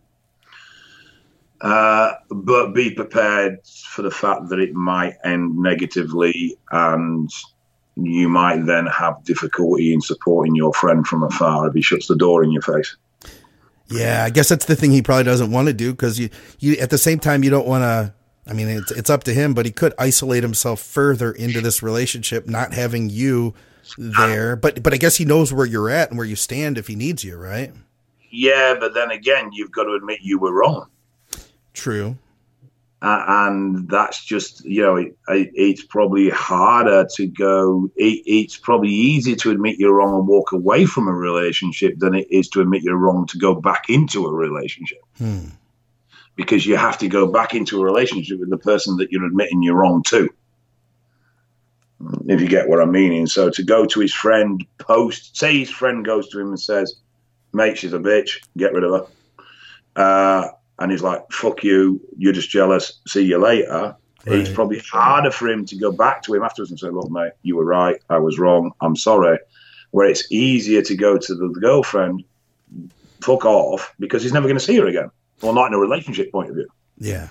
But be prepared for the fact that it might end negatively, and you might then have difficulty in supporting your friend from afar if he shuts the door in your face. Yeah, I guess that's the thing he probably doesn't want to do, because you at the same time, you don't want to. I mean, it's up to him, but he could isolate himself further into this relationship, not having you there. But I guess he knows where you're at and where you stand if he needs you, right? Yeah, but then again, you've got to admit you were wrong. True. And that's just, it's probably harder to go. It's probably easier to admit you're wrong and walk away from a relationship than it is to admit you're wrong to go back into a relationship. Because you have to go back into a relationship with the person that you're admitting you're wrong to, if you get what I'm meaning. So to go to his friend say his friend goes to him and says, mate, she's a bitch, get rid of her. And he's like, fuck you, you're just jealous, see you later. Right. It's probably harder for him to go back to him afterwards and say, look, mate, you were right, I was wrong, I'm sorry. Where it's easier to go to the girlfriend, fuck off, because he's never going to see her again. Well, not in a relationship point of view. Yeah.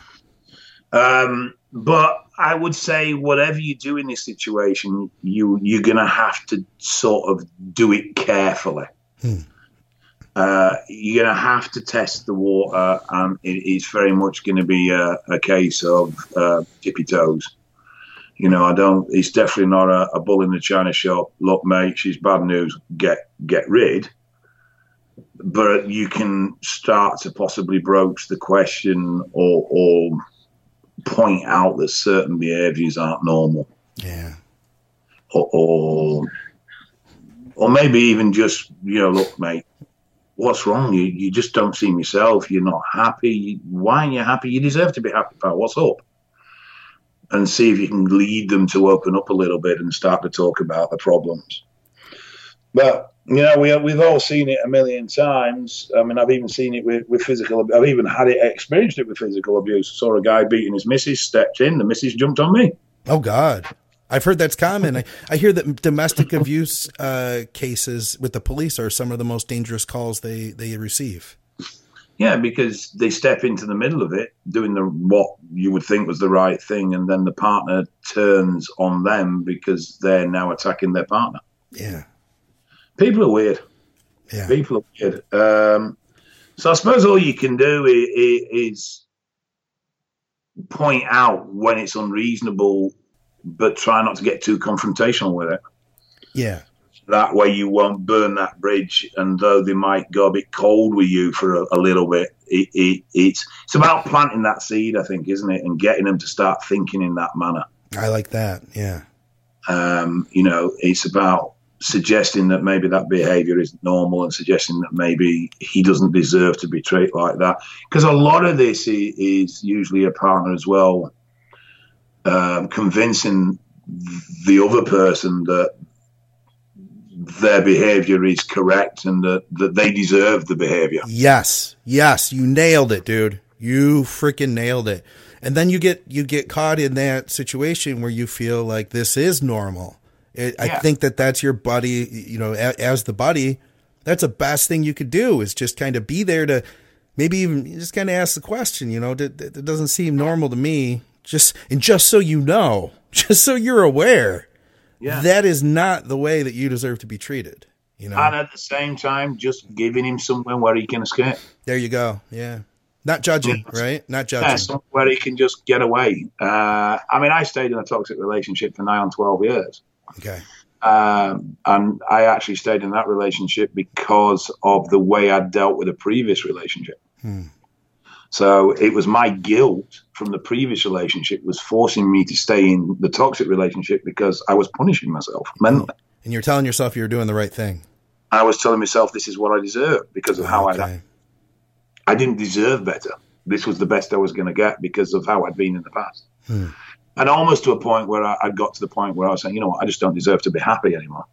But I would say whatever you do in this situation, you're going to have to sort of do it carefully. You're going to have to test the water, and it's very much going to be a case of tippy toes. It's definitely not a bull in the china shop. Look, mate, she's bad news. Get rid. But you can start to possibly broach the question or point out that certain behaviours aren't normal. Yeah. Or maybe even just, look, mate, what's wrong? You just don't seem yourself. You're not happy. Why aren't you happy? You deserve to be happy, pal. What's up? And see if you can lead them to open up a little bit and start to talk about the problems. But, we've all seen it a million times. I mean, I've even seen it with physical. I've even experienced it with physical abuse. I saw a guy beating his missus, stepped in, the missus jumped on me. Oh, God. I've heard that's common. I hear that domestic abuse cases with the police are some of the most dangerous calls they receive. Yeah, because they step into the middle of it, doing what you would think was the right thing, and then the partner turns on them because they're now attacking their partner. Yeah. People are weird. Yeah. People are weird. So I suppose all you can do is point out when it's unreasonable, but try not to get too confrontational with it. Yeah. That way you won't burn that bridge, and though they might go a bit cold with you for a little bit, it's about planting that seed, I think, isn't it? And getting them to start thinking in that manner. I like that, yeah. It's about suggesting that maybe that behavior isn't normal and suggesting that maybe he doesn't deserve to be treated like that. Because a lot of this is usually a partner as well, convincing the other person that their behavior is correct and that they deserve the behavior. Yes. You nailed it, dude. You freaking nailed it. And then you get caught in that situation where you feel like this is normal. I think that's your buddy, as the buddy, that's the best thing you could do is just kind of be there to maybe even just kind of ask the question, it doesn't seem normal to me. Just so just so you're aware, that is not the way that you deserve to be treated. And at the same time, just giving him somewhere where he can escape. There you go. Yeah. Not judging, right? Not judging. Yeah, somewhere where he can just get away. I stayed in a toxic relationship for nigh on 12 years. Okay. And I actually stayed in that relationship because of the way I dealt with a previous relationship. So it was my guilt from the previous relationship was forcing me to stay in the toxic relationship because I was punishing myself mentally. And you're telling yourself you were doing the right thing. I was telling myself this is what I deserve because of how I didn't deserve better. This was the best I was going to get because of how I'd been in the past. And almost to a point where I got to the point where I was saying, you know what, I just don't deserve to be happy anymore.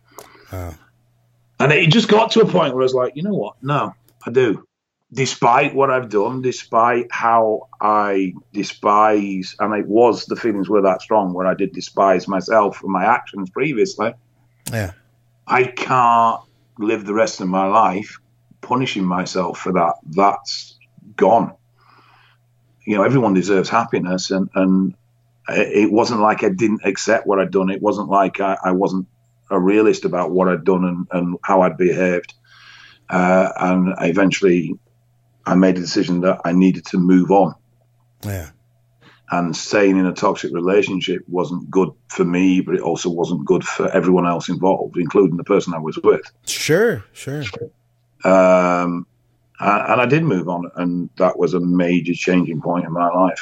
And it just got to a point where I was like, you know what, no, I do. Despite what I've done, despite how I despise, and the feelings were that strong where I did despise myself for my actions previously. Yeah. I can't live the rest of my life punishing myself for that. That's gone. Everyone deserves happiness, and it wasn't like I didn't accept what I'd done. It wasn't like I wasn't a realist about what I'd done and how I'd behaved. And eventually I made a decision that I needed to move on. Yeah. And staying in a toxic relationship wasn't good for me, but it also wasn't good for everyone else involved, including the person I was with. Sure. And I did move on, and that was a major changing point in my life.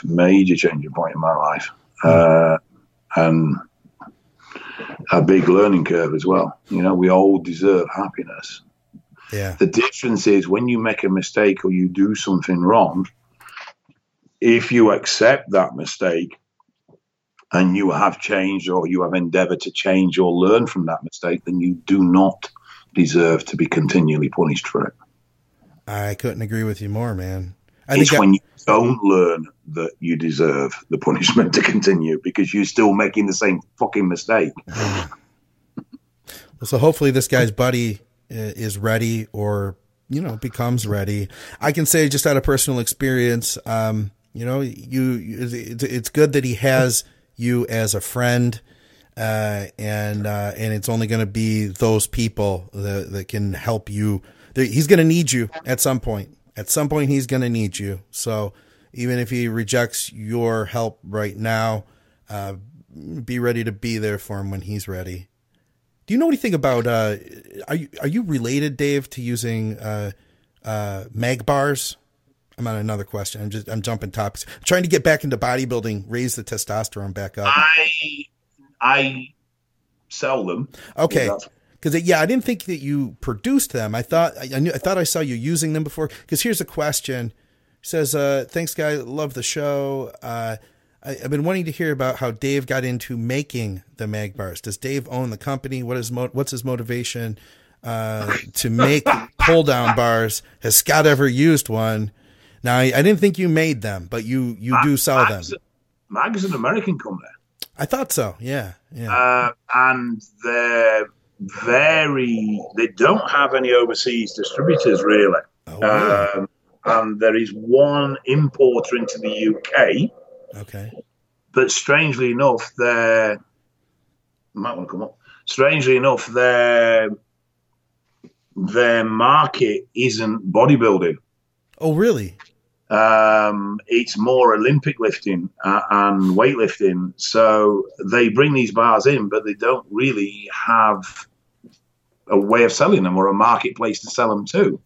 And a big learning curve as well. You know, we all deserve happiness. Yeah. The difference is when you make a mistake or you do something wrong, if you accept that mistake and you have changed or you have endeavored to change or learn from that mistake, then you do not deserve to be continually punished for it. I couldn't agree with you more, man. It's when you don't learn that you deserve the punishment to continue because you're still making the same fucking mistake. So hopefully this guy's buddy is ready or, you know, becomes ready. I can say just out of personal experience, you know, it's good that he has you as a friend, and it's only going to be those people that can help you. He's going to need you at some point. At some point, he's going to need you. So even if he rejects your help right now, be ready to be there for him when he's ready. Do you know anything about, are you related, Dave, to using mag bars? I'm on another question. I'm jumping topics. I'm trying to get back into bodybuilding, raise the testosterone back up. I sell them. Okay. Because I didn't think that you produced them. I thought I saw you using them before. Because here's a question. It says, thanks, guy. Love the show. I've been wanting to hear about how Dave got into making the mag bars. Does Dave own the company? What's his motivation to make pull down bars? Has Scott ever used one? Now, I didn't think you made them, but you do sell them. Mag is an American company. I thought so. Yeah. And they don't have any overseas distributors really. Oh, really? And there is one importer into the UK. Okay. But strangely enough, their market isn't bodybuilding. Oh, really? It's more Olympic lifting and weightlifting. So they bring these bars in, but they don't really have a way of selling them or a marketplace to sell them to.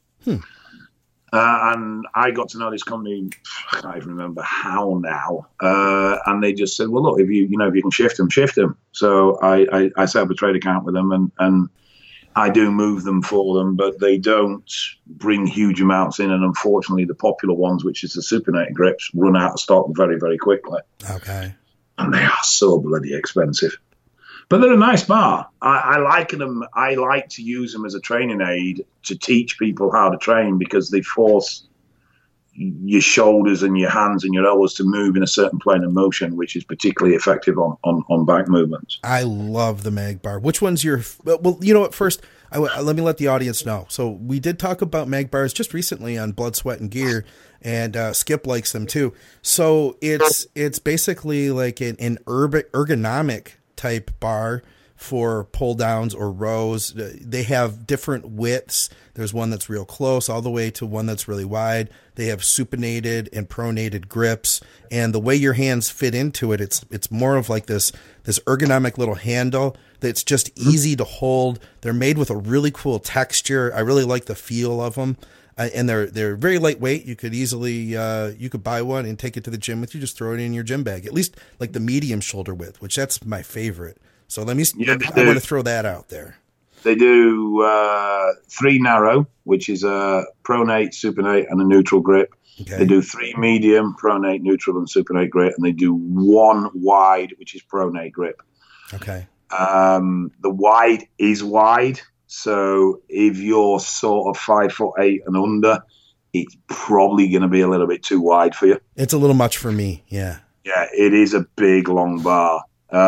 And I got to know this company, I can't even remember how now. And they just said, well, look, if you can shift them. So I set up a trade account with them and I do move them for them, but they don't bring huge amounts in. And unfortunately, the popular ones, which is the supinator grips, run out of stock very, very quickly. Okay. And they are so bloody expensive. But they're a nice bar. I like them. I like to use them as a training aid to teach people how to train because they force your shoulders and your hands and your elbows to move in a certain plane of motion, which is particularly effective on back movements. I love the mag bar. Which one's your, well, you know what, first, let me let the audience know. So we did talk about mag bars just recently on Blood, Sweat, and Gear, and Skip likes them too. So it's basically like an ergonomic type bar for pull downs or rows. They have different widths. There's one that's real close all the way to one that's really wide. They have supinated and pronated grips, and the way your hands fit into it, it's more of like this ergonomic little handle that's just easy to hold. They're made with a really cool texture. I really like the feel of them. And they're very lightweight. You could easily you could buy one and take it to the gym with you. Just throw it in your gym bag. At least like the medium shoulder width, which that's my favorite. So I want to throw that out there. They do 3 narrow, which is a pronate, supinate, and a neutral grip. Okay. They do 3 medium, pronate, neutral, and supinate grip, and they do 1 wide, which is pronate grip. Okay. The wide is wide. So if you're sort of 5'8" and under, it's probably going to be a little bit too wide for you. It's a little much for me. Yeah. Yeah, it is a big, long bar.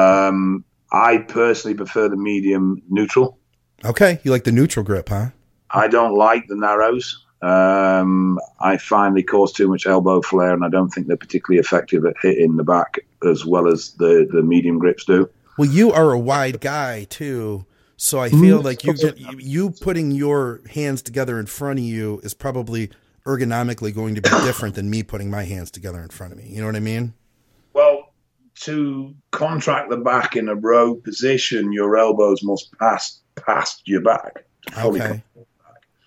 I personally prefer the medium neutral. Okay. You like the neutral grip, huh? I don't like the narrows. I find they cause too much elbow flare, and I don't think they're particularly effective at hitting the back as well as the medium grips do. Well, you are a wide guy too. So I feel like you putting your hands together in front of you is probably ergonomically going to be different than me putting my hands together in front of me. You know what I mean? Well, to contract the back in a row position, your elbows must pass past your back. Okay.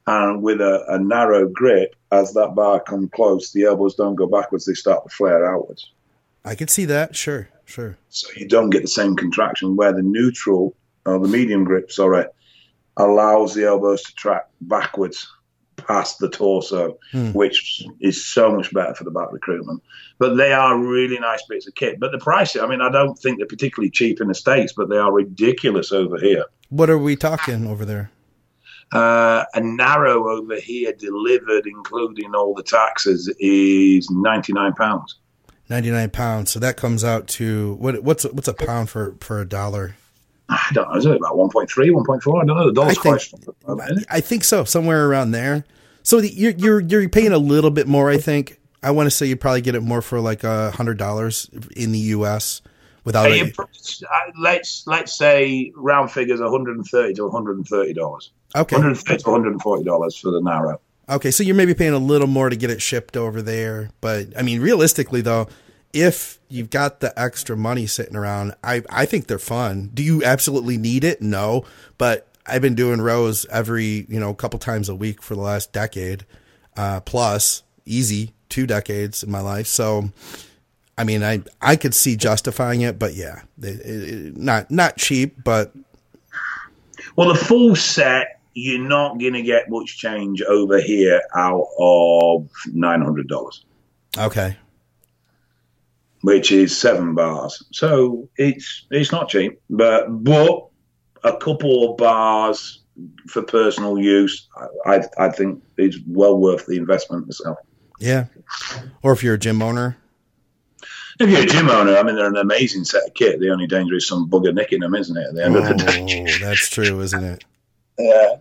And with a narrow grip, as that bar comes close, the elbows don't go backwards, they start to flare outwards. I could see that. Sure. So you don't get the same contraction, where the neutral, or the medium grip, allows the elbows to track backwards past the torso, which is so much better for the back recruitment. But they are really nice bits of kit. But the price, I mean, I don't think they're particularly cheap in the States, but they are ridiculous over here. What are we talking over there? A narrow over here delivered, including all the taxes, is £99. 99 pounds. So that comes out to what's a pound for $1? I don't know. Is it about 1.3, 1.4? I don't know. The dollar's question. I think so. Somewhere around there. So you're paying a little bit more, I think. I want to say you probably get it more for like $100 in the US without it. Let's say round figures $130 to $130. Okay. $130 to $140 for the narrow. Okay, so you're maybe paying a little more to get it shipped over there. But, I mean, realistically, though, if you've got the extra money sitting around, I think they're fun. Do you absolutely need it? No. But I've been doing rows every, couple times a week for the last decade, plus easy 2 decades in my life. So, I mean, I could see justifying it, but yeah, not cheap, but. Well, the full set, you're not going to get much change over here out of $900. Okay. Which is 7 bars. So it's not cheap, but a couple of bars for personal use, I think is well worth the investment itself. Yeah. Or if you're a gym owner. If you're a gym owner, I mean, they're an amazing set of kit. The only danger is some bugger nicking them, isn't it, at the end of the day? Oh, that's true, isn't it? Yeah.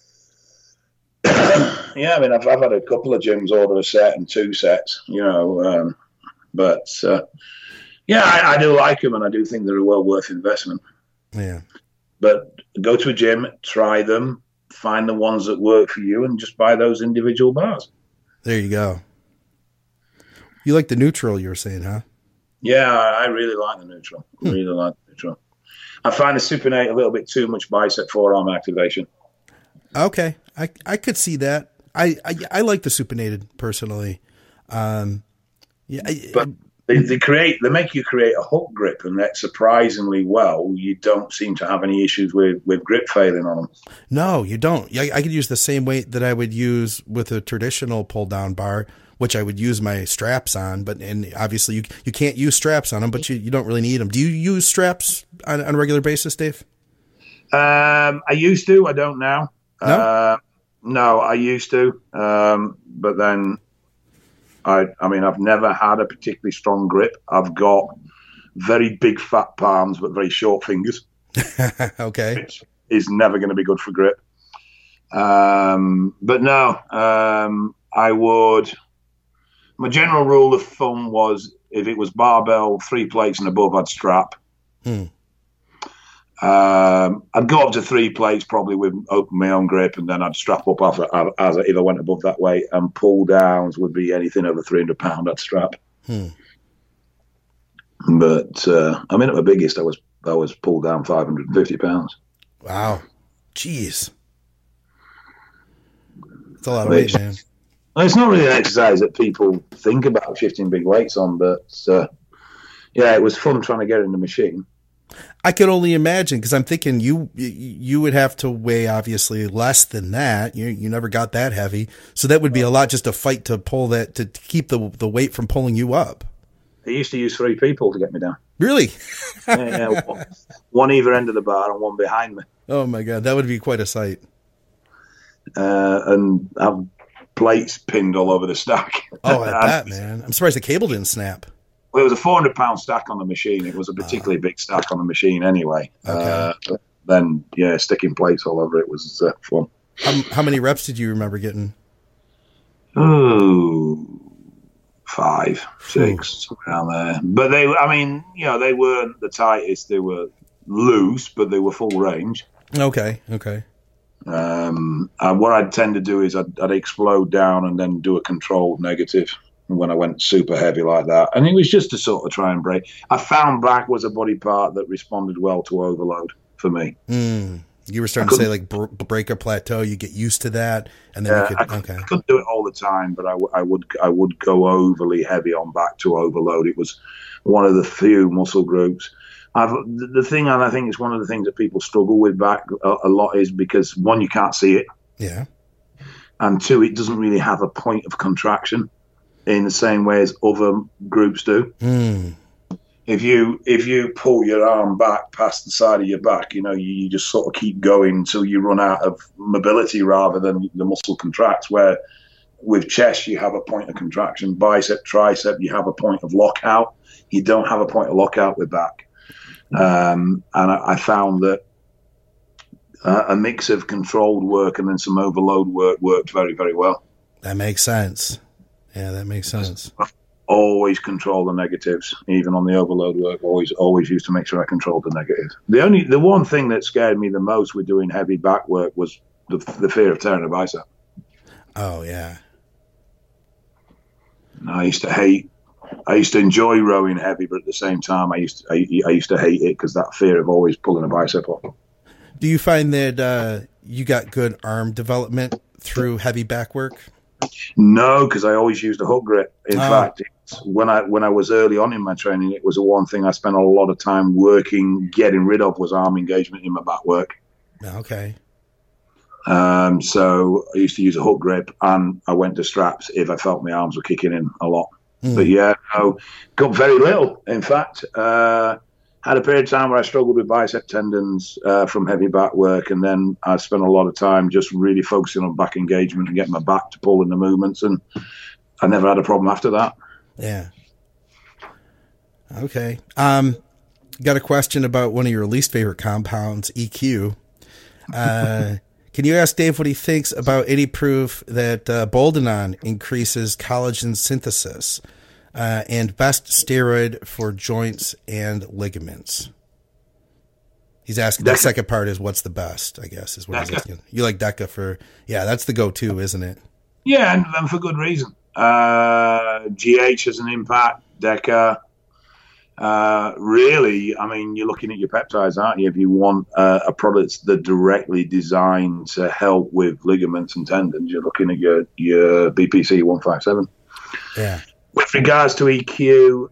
Yeah, I mean, I've had a couple of gyms order a set and 2 sets, but I do like them, and I do think they're a well worth investment. Yeah. But go to a gym, try them, find the ones that work for you, and just buy those individual bars. There you go. You like the neutral, you were saying, huh? Yeah, I really like the neutral. I find the Supinate a little bit too much bicep forearm activation. Okay, I could see that. I like the supinated personally. But they make you create a hook grip, and that surprisingly well. You don't seem to have any issues with grip failing on them. No, you don't. I could use the same weight that I would use with a traditional pull down bar, which I would use my straps on. And obviously you can't use straps on them, but you don't really need them. Do you use straps on a regular basis, Dave? I used to. I don't now. No? No, I used to. But then I've never had a particularly strong grip. I've got very big fat palms, but very short fingers. Okay. Which is never going to be good for grip. But no, I would. My general rule of thumb was if it was barbell, 3 plates and above, I'd strap. I'd go up to 3 plates probably with open my own grip, and then I'd strap up as if I went above that weight. And pull downs would be anything over 300 pound. I'd strap. But at my biggest, I was pulled down 550 pounds. Wow, jeez, it's a lot of weight, man. It's not really an exercise that people think about shifting big weights on, but it was fun trying to get in the machine. I could only imagine, because I'm thinking you would have to weigh obviously less than that. You never got that heavy, so that would be a lot just to fight to pull that, to keep the weight from pulling you up. They used to use 3 people to get me down. Really? Yeah, one either end of the bar and one behind me. Oh my God, that would be quite a sight. And have plates pinned all over the stack. Oh, I bet, man. I'm surprised the cable didn't snap. Well, it was a 400-pound stack on the machine. It was a particularly big stack on the machine anyway. Okay. Then, sticking plates all over it was fun. How many reps did you remember getting? Oh, 5, 6, around there. But they weren't the tightest. They were loose, but they were full range. Okay. And what I'd tend to do is I'd explode down and then do a controlled negative when I went super heavy like that. And it was just to sort of try and break. I found back was a body part that responded well to overload for me. You were starting to say like break a plateau, you get used to that, and then you could. I couldn't do it all the time, but I would go overly heavy on back to overload. It was one of the few muscle groups. The thing, and I think it's one of the things that people struggle with back a lot, is because one, you can't see it, yeah, and two, it doesn't really have a point of contraction in the same way as other groups do. If you pull your arm back past the side of your back, you just sort of keep going until you run out of mobility rather than the muscle contracts. Where with chest, you have a point of contraction. Bicep, tricep, you have a point of lockout. You don't have a point of lockout with back. And I found that a mix of controlled work and then some overload work worked very, very well. That makes sense. Yeah, that makes sense. Always control the negatives, even on the overload work. Always used to make sure I controlled the negatives. The one thing that scared me the most with doing heavy back work was the fear of tearing a bicep. Oh yeah. I used to enjoy rowing heavy, but at the same time, I used to hate it because that fear of always pulling a bicep off. Do you find that you got good arm development through heavy back work? No, because I always used a hook grip. In fact, when I was early on in my training, it was the one thing I spent a lot of time getting rid of was arm engagement in my back work. Okay. So I used to use a hook grip, and I went to straps if I felt my arms were kicking in a lot. But got very little. In fact, had a period of time where I struggled with bicep tendons from heavy back work, and then I spent a lot of time just really focusing on back engagement and getting my back to pull in the movements, and I never had a problem after that. Yeah. Okay. Got a question about one of your least favorite compounds, EQ. Can you ask Dave what he thinks about any proof that Boldenon increases collagen synthesis and best steroid for joints and ligaments? He's asking, the second part is what's the best, I guess, is what he's asking. You like DECA that's the go-to, isn't it? Yeah, and for good reason. GH has an impact, DECA. Really, I mean, you're looking at your peptides, aren't you? If you want a product that's directly designed to help with ligaments and tendons, you're looking at your BPC 157. Yeah. With regards to EQ,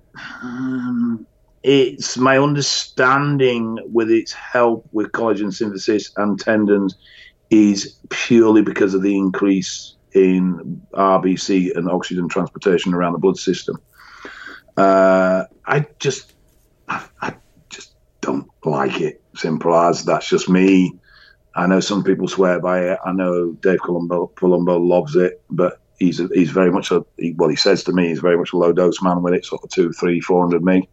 it's my understanding with its help with collagen synthesis and tendons is purely because of the increase in RBC and oxygen transportation around the blood system. I just don't like it. Simple as. That's just me. I know some people swear by it. I know Dave Palumbo loves it, but he's very much he says to me he's very much a low dose man with it, sort of 200, 300, 400 mg.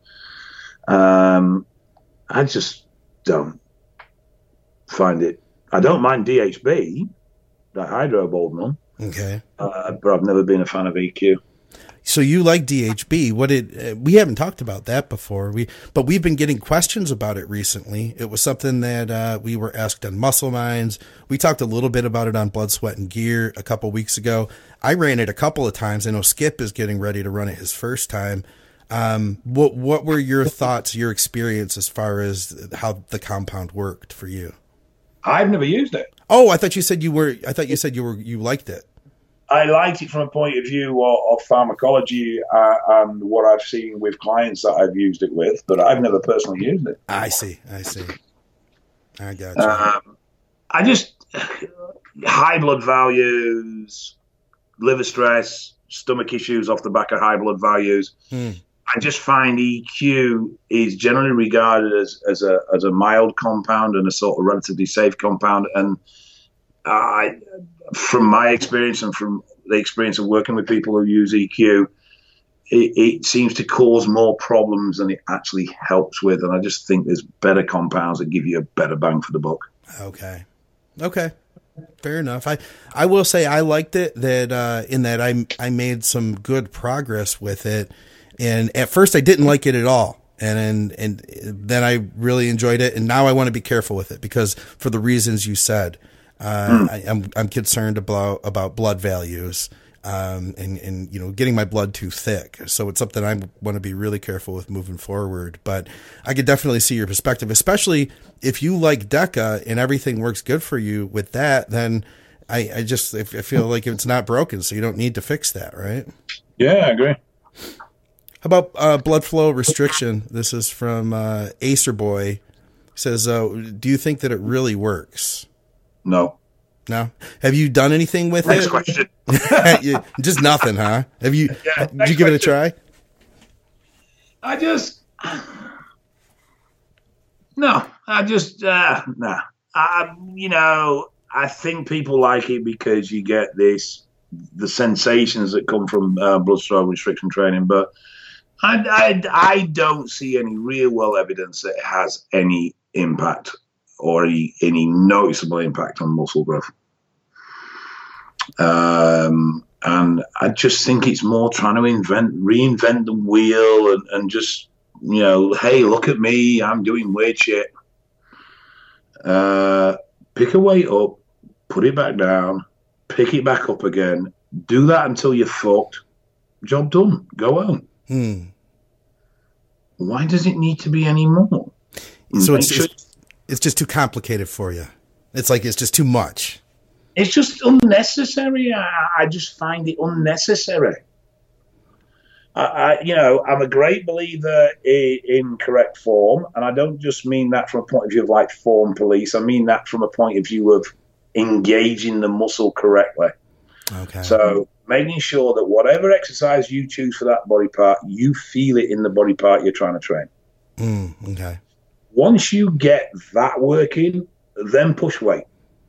I just don't find it. I don't mind DHB, that hydroboldenone. Okay. But I've never been a fan of EQ. So you like DHB? We haven't talked about that before. But we've been getting questions about it recently. It was something that we were asked on Muscle Minds. We talked a little bit about it on Blood, Sweat, and Gear a couple weeks ago. I ran it a couple of times. I know Skip is getting ready to run it his first time. What were your thoughts, your experience as far as how the compound worked for you? I've never used it. Oh, I thought you said you liked it. I liked it from a point of view of pharmacology and what I've seen with clients that I've used it with, but I've never personally used it. I see. I got you. I just, high blood values, liver stress, stomach issues off the back of high blood values. I just find EQ is generally regarded as a mild compound and a sort of relatively safe compound. And from my experience and from the experience of working with people who use EQ, it seems to cause more problems than it actually helps with. And I just think there's better compounds that give you a better bang for the buck. Okay. Fair enough. I will say I liked it in that I made some good progress with it. And at first I didn't like it at all. And then I really enjoyed it. And now I want to be careful with it because for the reasons you said, I'm concerned about blood values. and getting my blood too thick. So it's something I want to be really careful with moving forward. But I could definitely see your perspective, especially if you like DECA and everything works good for you with that. Then I feel like it's not broken, so you don't need to fix that, right? Yeah, I agree. How about blood flow restriction? This is from Acer Boy. He says, do you think that it really works? No. No? Have you done anything with Next it? question. Just nothing, huh? Have you? Yeah, did you give it a try? No. I think people like it because you get the sensations that come from blood flow restriction training, but I don't see any real world evidence that it has any impact or any noticeable impact on muscle growth. And I just think it's more trying to reinvent the wheel and just, hey, look at me, I'm doing weird shit. Pick a weight up, put it back down, pick it back up again, do that until you're fucked. Job done. Go home. Why does it need to be any more? So it's just too complicated for you. It's just too much. It's just unnecessary. I just find it unnecessary. I'm a great believer in correct form, and I don't just mean that from a point of view of like form police. I mean that from a point of view of engaging the muscle correctly. Okay. So making sure that whatever exercise you choose for that body part, you feel it in the body part you're trying to train. Okay. Once you get that working, then push weight.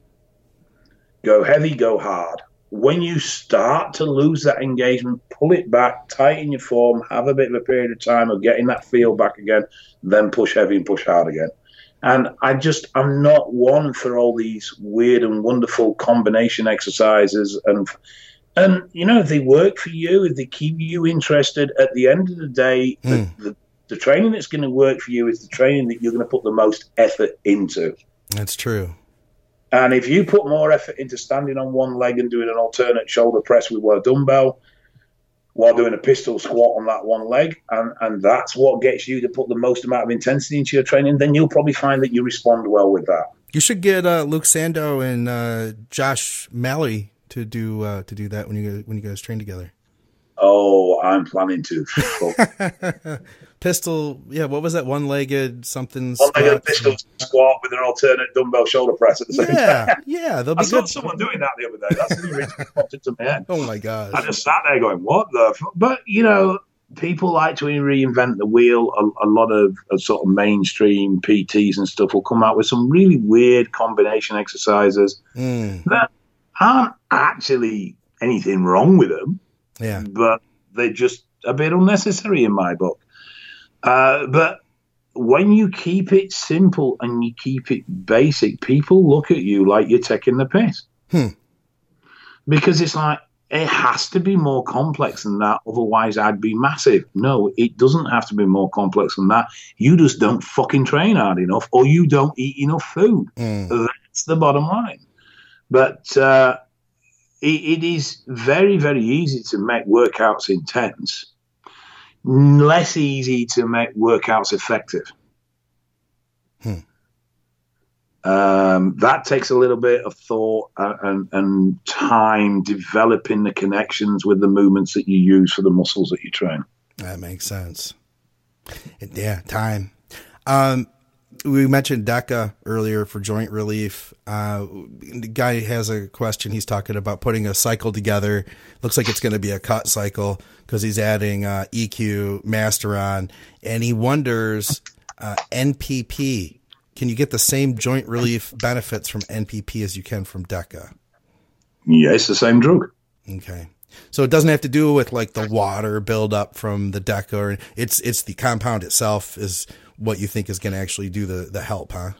Go heavy, go hard. When you start to lose that engagement, pull it back, tighten your form, have a bit of a period of time of getting that feel back again, then push heavy and push hard again. And I'm not one for all these weird and wonderful combination exercises. And if they work for you, if they keep you interested, at the end of the day, the training that's going to work for you is the training that you're going to put the most effort into. That's true. And if you put more effort into standing on one leg and doing an alternate shoulder press with a dumbbell while doing a pistol squat on that one leg, and that's what gets you to put the most amount of intensity into your training, then you'll probably find that you respond well with that. You should get Luke Sando and Josh Mallory to do that when you guys train together. Oh, I'm planning to. Pistol, yeah. What was that? One-legged something. One-legged pistol squat with an alternate dumbbell shoulder press at the same time. Yeah. They'll be I saw someone doing that the other day. That's the reason it popped into my head. Oh my gosh! I just sat there going, "What the?" But people like to reinvent the wheel. A lot of sort of mainstream PTs and stuff will come out with some really weird combination exercises that aren't actually anything wrong with them. Yeah, but they're just a bit unnecessary in my book. But when you keep it simple and you keep it basic, people look at you like you're taking the piss. Because it's like, it has to be more complex than that, otherwise I'd be massive. No, it doesn't have to be more complex than that. You just don't fucking train hard enough, or you don't eat enough food. That's the bottom line. But it is very, very easy to make workouts intense, less easy to make workouts effective. That takes a little bit of thought and time developing the connections with the movements that you use for the muscles that you train. That makes sense. Yeah, time. We mentioned DECA earlier for joint relief. The guy has a question. He's talking about putting a cycle together. Looks like it's going to be a cut cycle because he's adding EQ, Masteron, and he wonders NPP. Can you get the same joint relief benefits from NPP as you can from DECA? Yeah, it's the same drug. Okay. So it doesn't have to do with like the water buildup from the DECA, or it's the compound itself is what you think is going to actually do the help, huh?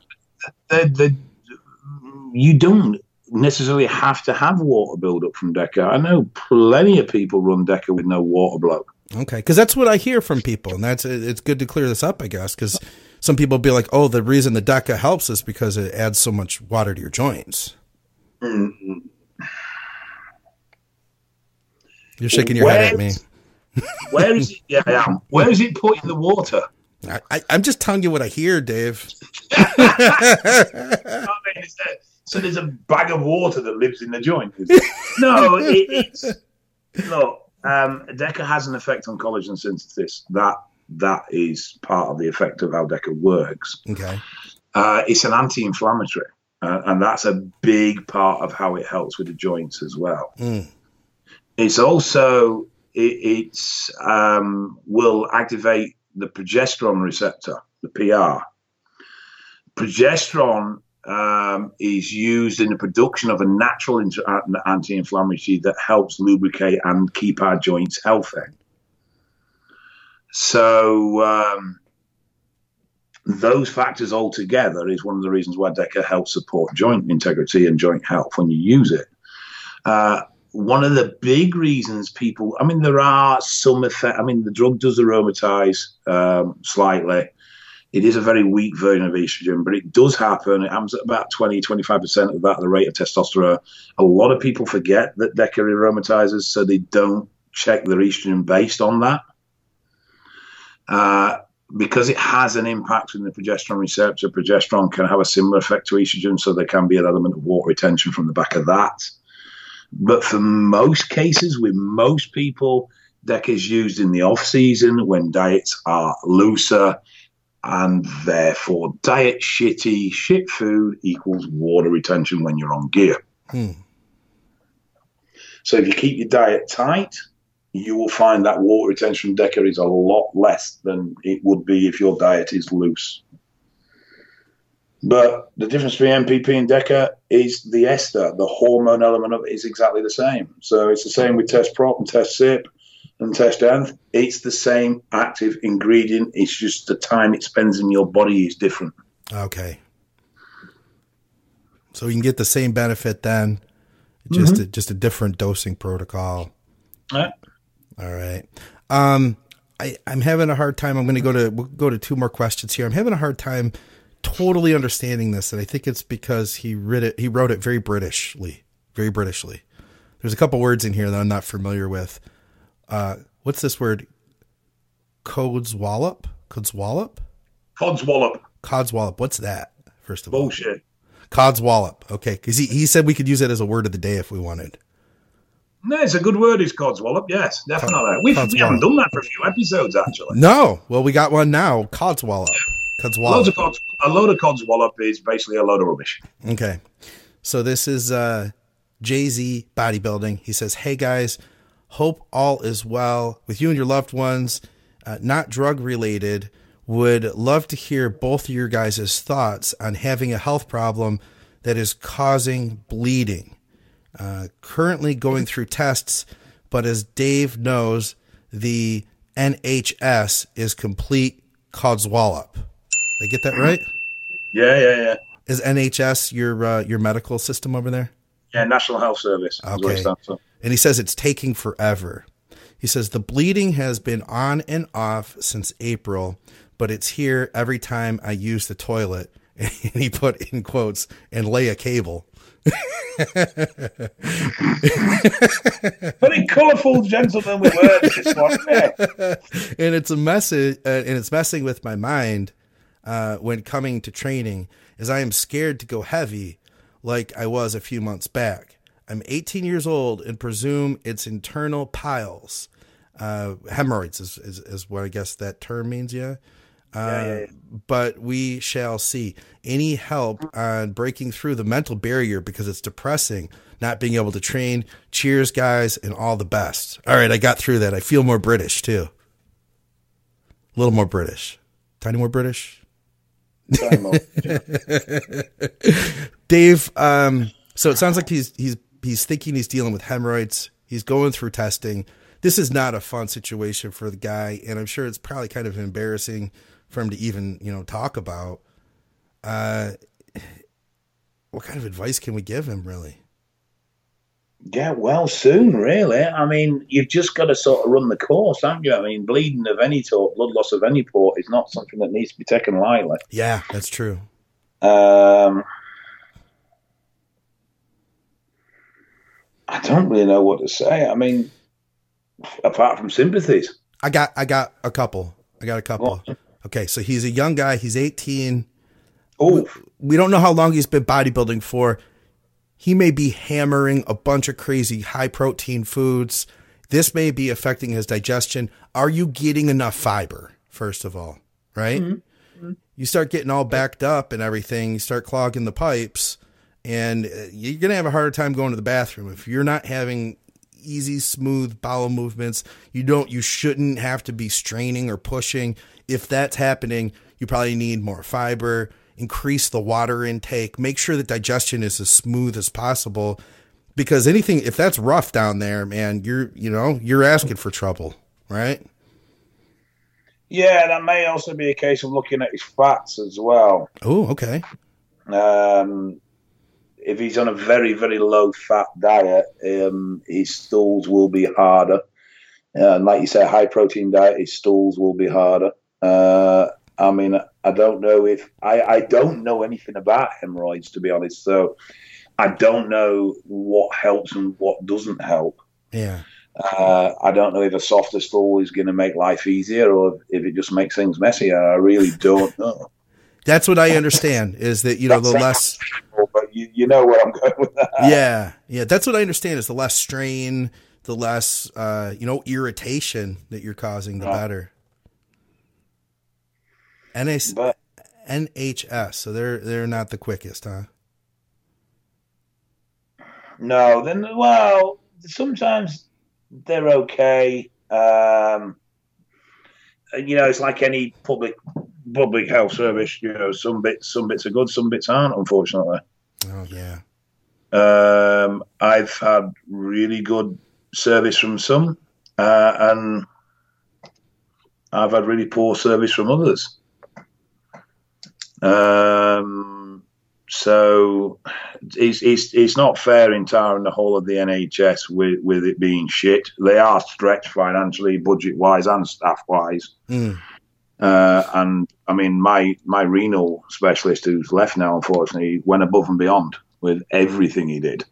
You don't necessarily have to have water buildup from DECA. I know plenty of people run DECA with no water block. Okay, because that's what I hear from people, and it's good to clear this up, I guess, because some people be like, "Oh, the reason the DECA helps is because it adds so much water to your joints." You're shaking your head at me. Where is it? Yeah, I am. Where is it put in the water? I'm just telling you what I hear, Dave. So there's a bag of water that lives in the joint. No, it's look. DECA has an effect on collagen synthesis. That is part of the effect of how DECA works. Okay. It's an anti-inflammatory, and that's a big part of how it helps with the joints as well. It's also will activate the progesterone receptor, the PR. Progesterone is used in the production of a natural anti-inflammatory that helps lubricate and keep our joints healthy. So those factors all together is one of the reasons why DECA helps support joint integrity and joint health when you use it. One of the big reasons there are some effect. The drug does aromatize slightly. It is a very weak version of estrogen, but it does happen. It happens at about 20-25% of that, the rate of testosterone. A lot of people forget that DECA aromatizes, so they don't check their estrogen based on that. Because it has an impact on the progesterone receptor, progesterone can have a similar effect to estrogen, so there can be an element of water retention from the back of that. But for most cases, with most people, DECA is used in the off-season when diets are looser, and therefore shit food equals water retention when you're on gear. So if you keep your diet tight, you will find that water retention from DECA is a lot less than it would be if your diet is loose. But the difference between MPP and DECA is the ester. The hormone element of it is exactly the same. So it's the same with Test Prop and Test Sip and Test Nth. It's the same active ingredient. It's just the time it spends in your body is different. Okay. So you can get the same benefit then, just a different dosing protocol. All right. All right. I'm having a hard time. We'll go to two more questions here. I'm having a hard time totally understanding this, and I think it's because he wrote it very Britishly. There's a couple words in here that I'm not familiar with. What's this word? Codswallop? Codswallop. What's that? First of all, bullshit. Codswallop. Okay, because he said we could use it as a word of the day if we wanted. No, it's a good word. Is codswallop? Yes, definitely. We haven't done that for a few episodes actually. No, well, we got one now. Codswallop. A load of codswallop is basically a load of rubbish. Okay, so this is Jay-Z Bodybuilding. He says, "Hey guys, hope all is well with you and your loved ones. Not drug related. Would love to hear both of your guys' thoughts on having a health problem that is causing bleeding. Currently going through tests, but as Dave knows, the NHS is complete codswallop." Did I get that right? Yeah. Is NHS your medical system over there? Yeah, National Health Service. Okay. And he says it's taking forever. He says the bleeding has been on and off since April, but it's here every time I use the toilet. And he put in quotes, "and lay a cable." Very colourful gentleman with words, this one. And it's a message, and it's messing with my mind when coming to training, as I am scared to go heavy like I was a few months back. I'm 18 years old and presume it's internal piles. Hemorrhoids is what I guess that term means, yeah? Yeah. But we shall see. Any help on breaking through the mental barrier, because it's depressing not being able to train. Cheers, guys, and all the best. All right, I got through that. I feel more British, too. A little more British. Tiny more British. Dave, so it sounds like he's thinking he's dealing with hemorrhoids. He's going through testing. This is not a fun situation for the guy, and I'm sure it's probably kind of embarrassing for him to even, talk about. What kind of advice can we give him, really? Yeah, well, soon, really. I mean, you've just got to sort of run the course, haven't you? I mean, bleeding of any sort, blood loss of any port is not something that needs to be taken lightly. Yeah, that's true. I don't really know what to say. I mean, apart from sympathies? I got a couple. Okay, so he's a young guy. He's 18. Oh, We don't know how long he's been bodybuilding for. He may be hammering a bunch of crazy high protein foods. This may be affecting his digestion. Are you getting enough fiber, first of all, right? Mm-hmm. You start getting all backed up and everything. You start clogging the pipes, and you're going to have a harder time going to the bathroom. If you're not having easy, smooth bowel movements, you shouldn't have to be straining or pushing. If that's happening, you probably need more fiber. Increase the water intake. Make sure that digestion is as smooth as possible, because if that's rough down there, man, you're asking for trouble, right? Yeah, that may also be a case of looking at his fats as well. Oh, okay. If he's on a very, very low fat diet, his stools will be harder. And like you say, high protein diet, his stools will be harder. I mean, I don't know I don't know anything about hemorrhoids, to be honest. So I don't know what helps and what doesn't help. Yeah. I don't know if a softer stool is going to make life easier or if it just makes things messier. I really don't know. That's what I understand is that, the less, but you know where I'm going with that. Yeah. Yeah. That's what I understand is the less strain, the less, irritation that you're causing, the better. NHS. So they're not the quickest, huh? No, sometimes they're okay. It's like any public health service. Some bits are good, some bits aren't, unfortunately. Oh yeah. I've had really good service from some, and I've had really poor service from others. So it's not fair in tarring the whole of the NHS with it being shit. They are stretched financially, budget wise, and staff wise. And I mean, my renal specialist who's left now, unfortunately, went above and beyond with everything he did.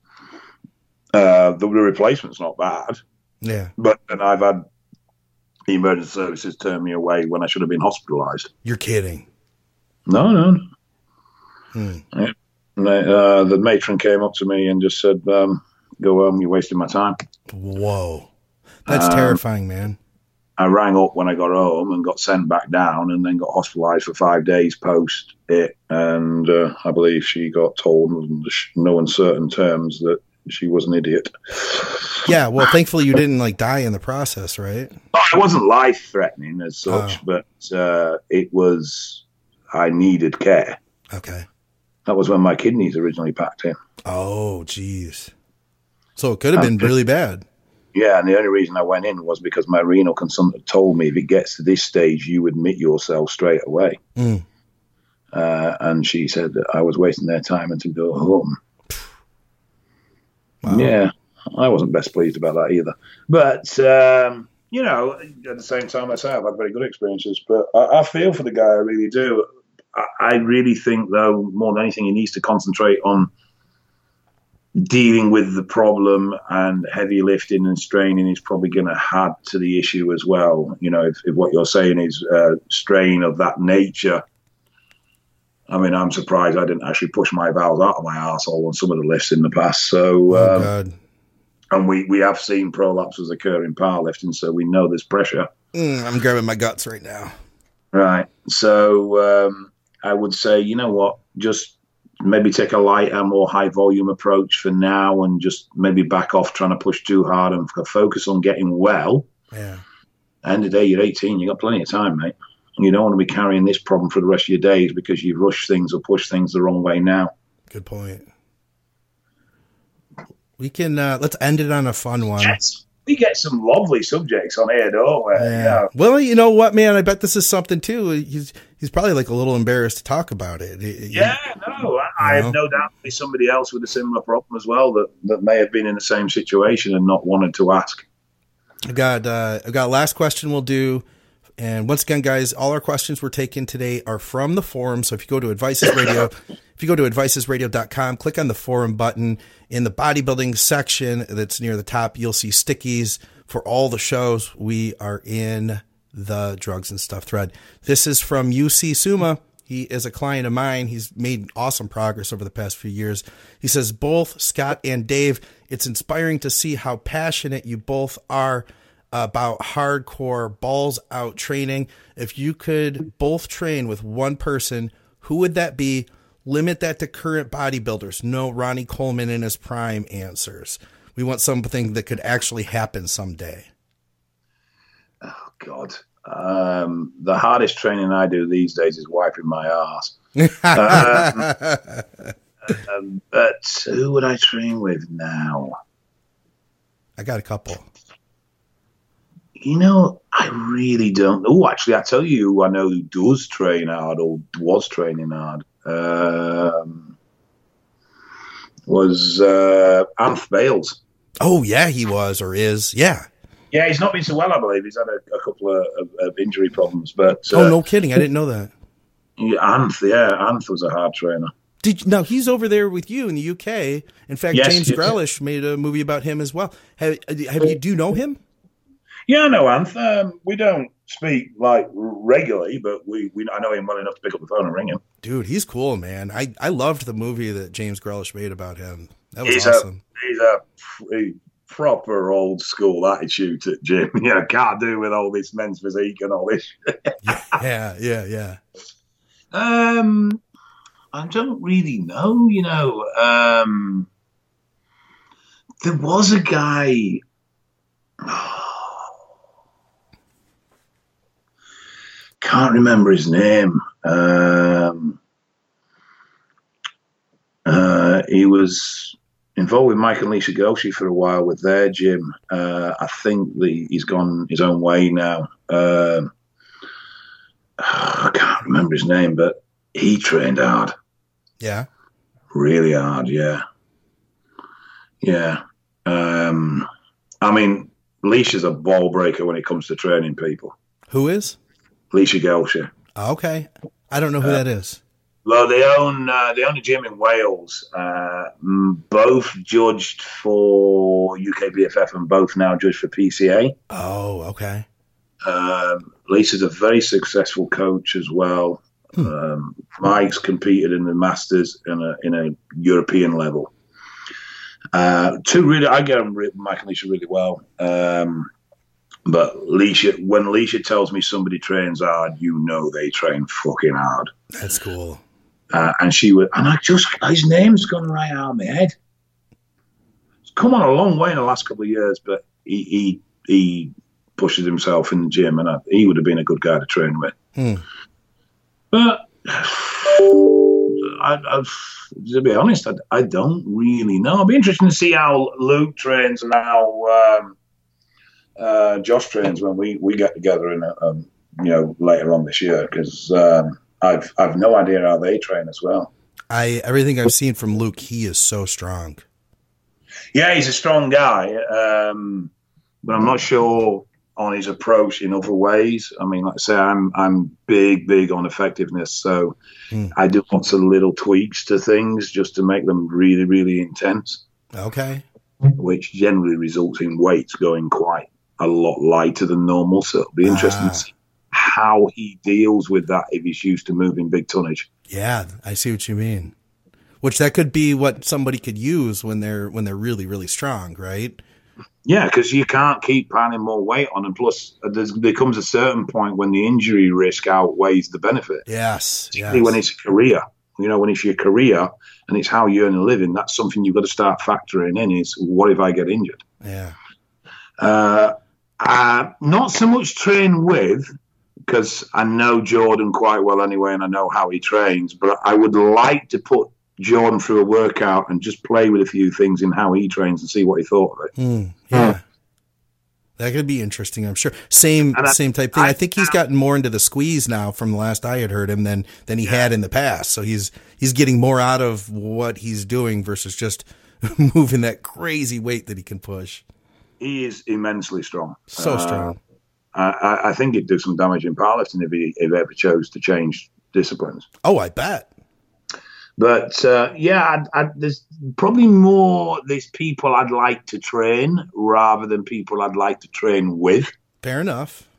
The replacement's not bad. Yeah, but then I've had the emergency services turn me away when I should have been hospitalised. You're kidding. No. Yeah. The matron came up to me and just said, go home, you're wasting my time. Whoa. That's terrifying, man. I rang up when I got home and got sent back down and then got hospitalised for 5 days post it. And I believe she got told in no uncertain terms that she was an idiot. Yeah, well, thankfully you didn't die in the process, right? Oh, it wasn't life-threatening as such, but it was... I needed care. Okay. That was when my kidneys originally packed in. Oh, geez. So it could have been really bad. Yeah, and the only reason I went in was because my renal consultant told me if it gets to this stage, you admit yourself straight away. And she said that I was wasting their time and to go home. Wow. Yeah, I wasn't best pleased about that either. But, at the same time, I say I've had very good experiences. But I feel for the guy, I really do. I really think, though, more than anything, he needs to concentrate on dealing with the problem, and heavy lifting and straining is probably going to add to the issue as well. If what you're saying is strain of that nature, I mean, I'm surprised I didn't actually push my bowels out of my arsehole on some of the lifts in the past. So, God. And we have seen prolapses occur in powerlifting, so we know there's pressure. I'm grabbing my guts right now. Right. So I would say, you know what, just maybe take a lighter, more high volume approach for now and just maybe back off trying to push too hard and focus on getting well. Yeah. End of the day, you're 18. You got plenty of time, mate. You don't want to be carrying this problem for the rest of your days because you rush things or push things the wrong way now. Good point. We can, let's end it on a fun one. Yes. We get some lovely subjects on here, don't we? Yeah. Well, you know what, man? I bet this is something too. He's probably a little embarrassed to talk about it. I have no doubt there's somebody else with a similar problem as well that may have been in the same situation and not wanted to ask. I've got last question we'll do. And once again, guys, all our questions we're taking today are from the forum. So if you go to Advices Radio, if you go to advicesradio.com, click on the forum button in the bodybuilding section that's near the top, you'll see stickies for all the shows. We are in the drugs and stuff thread. This is from UC Suma. He is a client of mine. He's made awesome progress over the past few years. He says, both Scott and Dave, it's inspiring to see how passionate you both are about hardcore balls out training. If you could both train with one person, who would that be? Limit that to current bodybuilders. No Ronnie Coleman in his prime answers. We want something that could actually happen someday. Oh, God. The hardest training I do these days is wiping my ass. But who would I train with now? I got a couple. You know, I really don't. Oh, actually, I tell you who I know who does train hard or was training hard. Was Anth Bales. Oh, yeah, he was or is. Yeah. Yeah, he's not been so well, I believe. He's had a couple of injury problems. But no kidding. I didn't know that. Anth was a hard trainer. Now, he's over there with you in the UK. In fact, Yes, James yes. Grealish made a movie about him as well. Do you know him? Yeah, I know Anth. We don't speak like regularly, but I know him well enough to pick up the phone and ring him. Dude, he's cool, man. I loved the movie that James Grealish made about him. That was awesome. He's a proper old school attitude to Jim. Can't do with all this men's physique and all this. Yeah. I don't really know, there was a guy. Can't remember his name. He was involved with Mike and Lisa Goshi for a while with their gym. I think he's gone his own way now. I can't remember his name, but he trained hard. Yeah. Really hard, yeah. Yeah. I mean, Leisha's a ball breaker when it comes to training people. Who is? Lisa Gelsher. Okay. I don't know who that is. Well, they own a gym in Wales. Both judged for UKBFF and both now judged for PCA. Oh, okay. Lisa's a very successful coach as well. Mike's competed in the Masters in a European level. I get on Mike and Lisa really well. But when Leisha tells me somebody trains hard, they train fucking hard. That's cool. And his name's gone right out of my head. It's come on a long way in the last couple of years, but he pushes himself in the gym, and he would have been a good guy to train with. But to be honest, I don't really know. It'll be interesting to see how Luke trains and how Josh trains when we get together in later on this year, because I've no idea how they train as well. Everything I've seen from Luke, he is so strong. Yeah, he's a strong guy, but I'm not sure on his approach in other ways. I mean, like I say, I'm big on effectiveness, so I do lots of little tweaks to things just to make them really, really intense. Okay. Which generally results in weights going quite a lot lighter than normal. So it'll be interesting to see how he deals with that if he's used to moving big tonnage. Yeah, I see what you mean. Which that could be what somebody could use when they're really, really strong, right? Yeah, because you can't keep piling more weight on, and plus there comes a certain point when the injury risk outweighs the benefit. Yes. When it's a career, when it's your career and it's how you earn a living, that's something you've got to start factoring in. Is what if I get injured? Yeah. Not so much train with, because I know Jordan quite well anyway, and I know how he trains. But I would like to put Jordan through a workout and just play with a few things in how he trains and see what he thought of it. Yeah. That could be interesting, I'm sure. Same type thing. I think he's gotten more into the squeeze now from the last I had heard him than he had in the past. So he's getting more out of what he's doing versus just moving that crazy weight that he can push. He is immensely strong. So strong. I think he'd do some damage in powerlifting if he ever chose to change disciplines. Oh, I bet. But there's probably there's people I'd like to train rather than people I'd like to train with. Fair enough.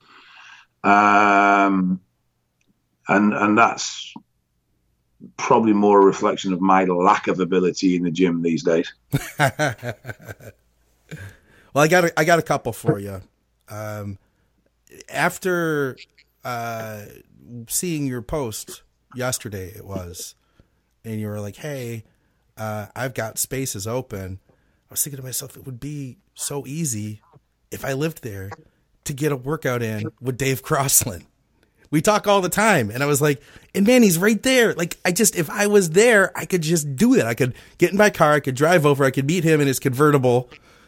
And that's probably more a reflection of my lack of ability in the gym these days. Well, I got a couple for you. After seeing your post yesterday, it was, and you were like, "Hey, I've got spaces open." I was thinking to myself, it would be so easy if I lived there to get a workout in with Dave Crossland. We talk all the time, and I was like, and man, he's right there. Like, if I was there, I could just do it. I could get in my car, I could drive over, I could meet him in his convertible.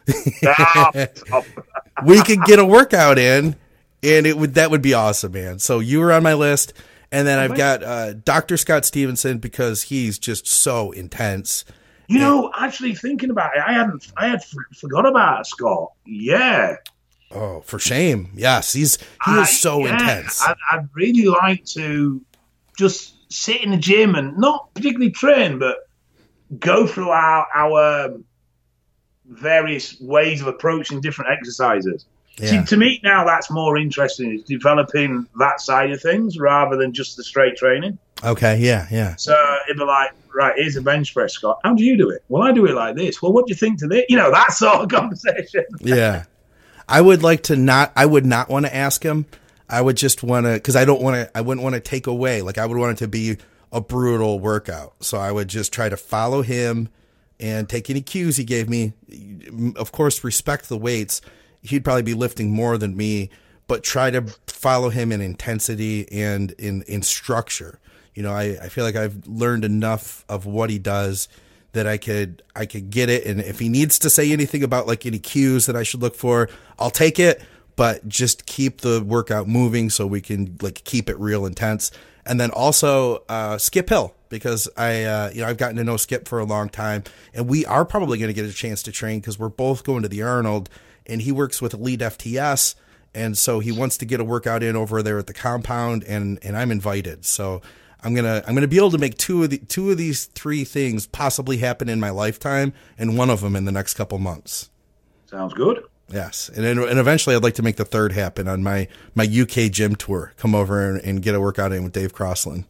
We could get a workout in, and that would be awesome, man. So you were on my list, and then I've got Dr. Scott Stevenson because he's just so intense. You know, actually thinking about it, I had forgot about Scott. Yeah. Oh, for shame. Yes, he is so intense. I'd really like to just sit in the gym and not particularly train, but go through our various ways of approaching different exercises. Yeah. See, to me now, that's more interesting. Is developing that side of things rather than just the straight training. Okay, yeah. So it'd be like, right, here's a bench press, Scott. How do you do it? Well, I do it like this. Well, what do you think to this? You know, that sort of conversation. Yeah. I would not want to ask him. I would just want to, because I wouldn't want to take away. Like, I would want it to be a brutal workout. So I would just try to follow him and take any cues he gave me. Of course, respect the weights. He'd probably be lifting more than me, but try to follow him in intensity and in structure. You know, I feel like I've learned enough of what he does that I could get it. And if he needs to say anything about like any cues that I should look for, I'll take it, but just keep the workout moving so we can like keep it real intense. And then also Skip Hill, because I've gotten to know Skip for a long time, and we are probably going to get a chance to train because we're both going to the Arnold, and he works with Elite FTS. And so he wants to get a workout in over there at the compound, and I'm invited. So I'm gonna be able to make two of these three things possibly happen in my lifetime, and one of them in the next couple months. Sounds good. Yes, and eventually I'd like to make the third happen on my UK gym tour. Come over and get a workout in with Dave Crossland.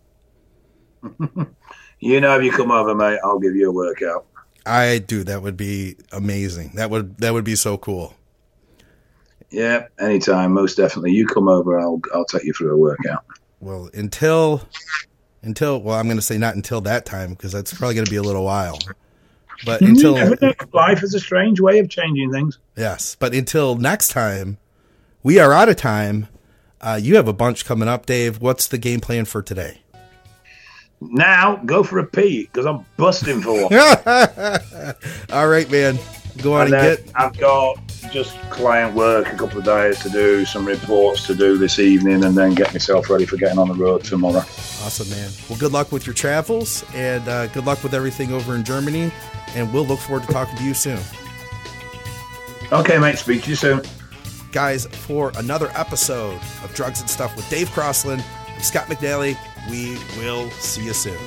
You know, if you come over, mate, I'll give you a workout. That would be amazing. That would be so cool. Yeah, anytime, most definitely. You come over, I'll take you through a workout. Well, until I'm going to say not until that time, because that's probably going to be a little while. But until life is a strange way of changing things. Yes, but until next time, we are out of time. You have a bunch coming up, Dave. What's the game plan for today? Now, go for a pee, because I'm busting for one. All right, man. Go on and get... I've got just client work, a couple of days to do, some reports to do this evening, and then get myself ready for getting on the road tomorrow. Awesome, man. Well, good luck with your travels, and good luck with everything over in Germany, and we'll look forward to talking to you soon. Okay, mate. Speak to you soon. Guys, for another episode of Drugs and Stuff with Dave Crossland, I'm Scott McNally. We will see you soon.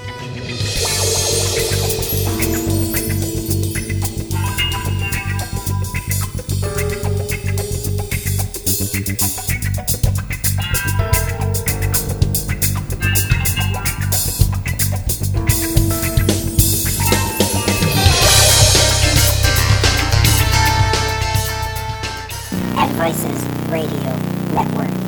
Advices Radio Network.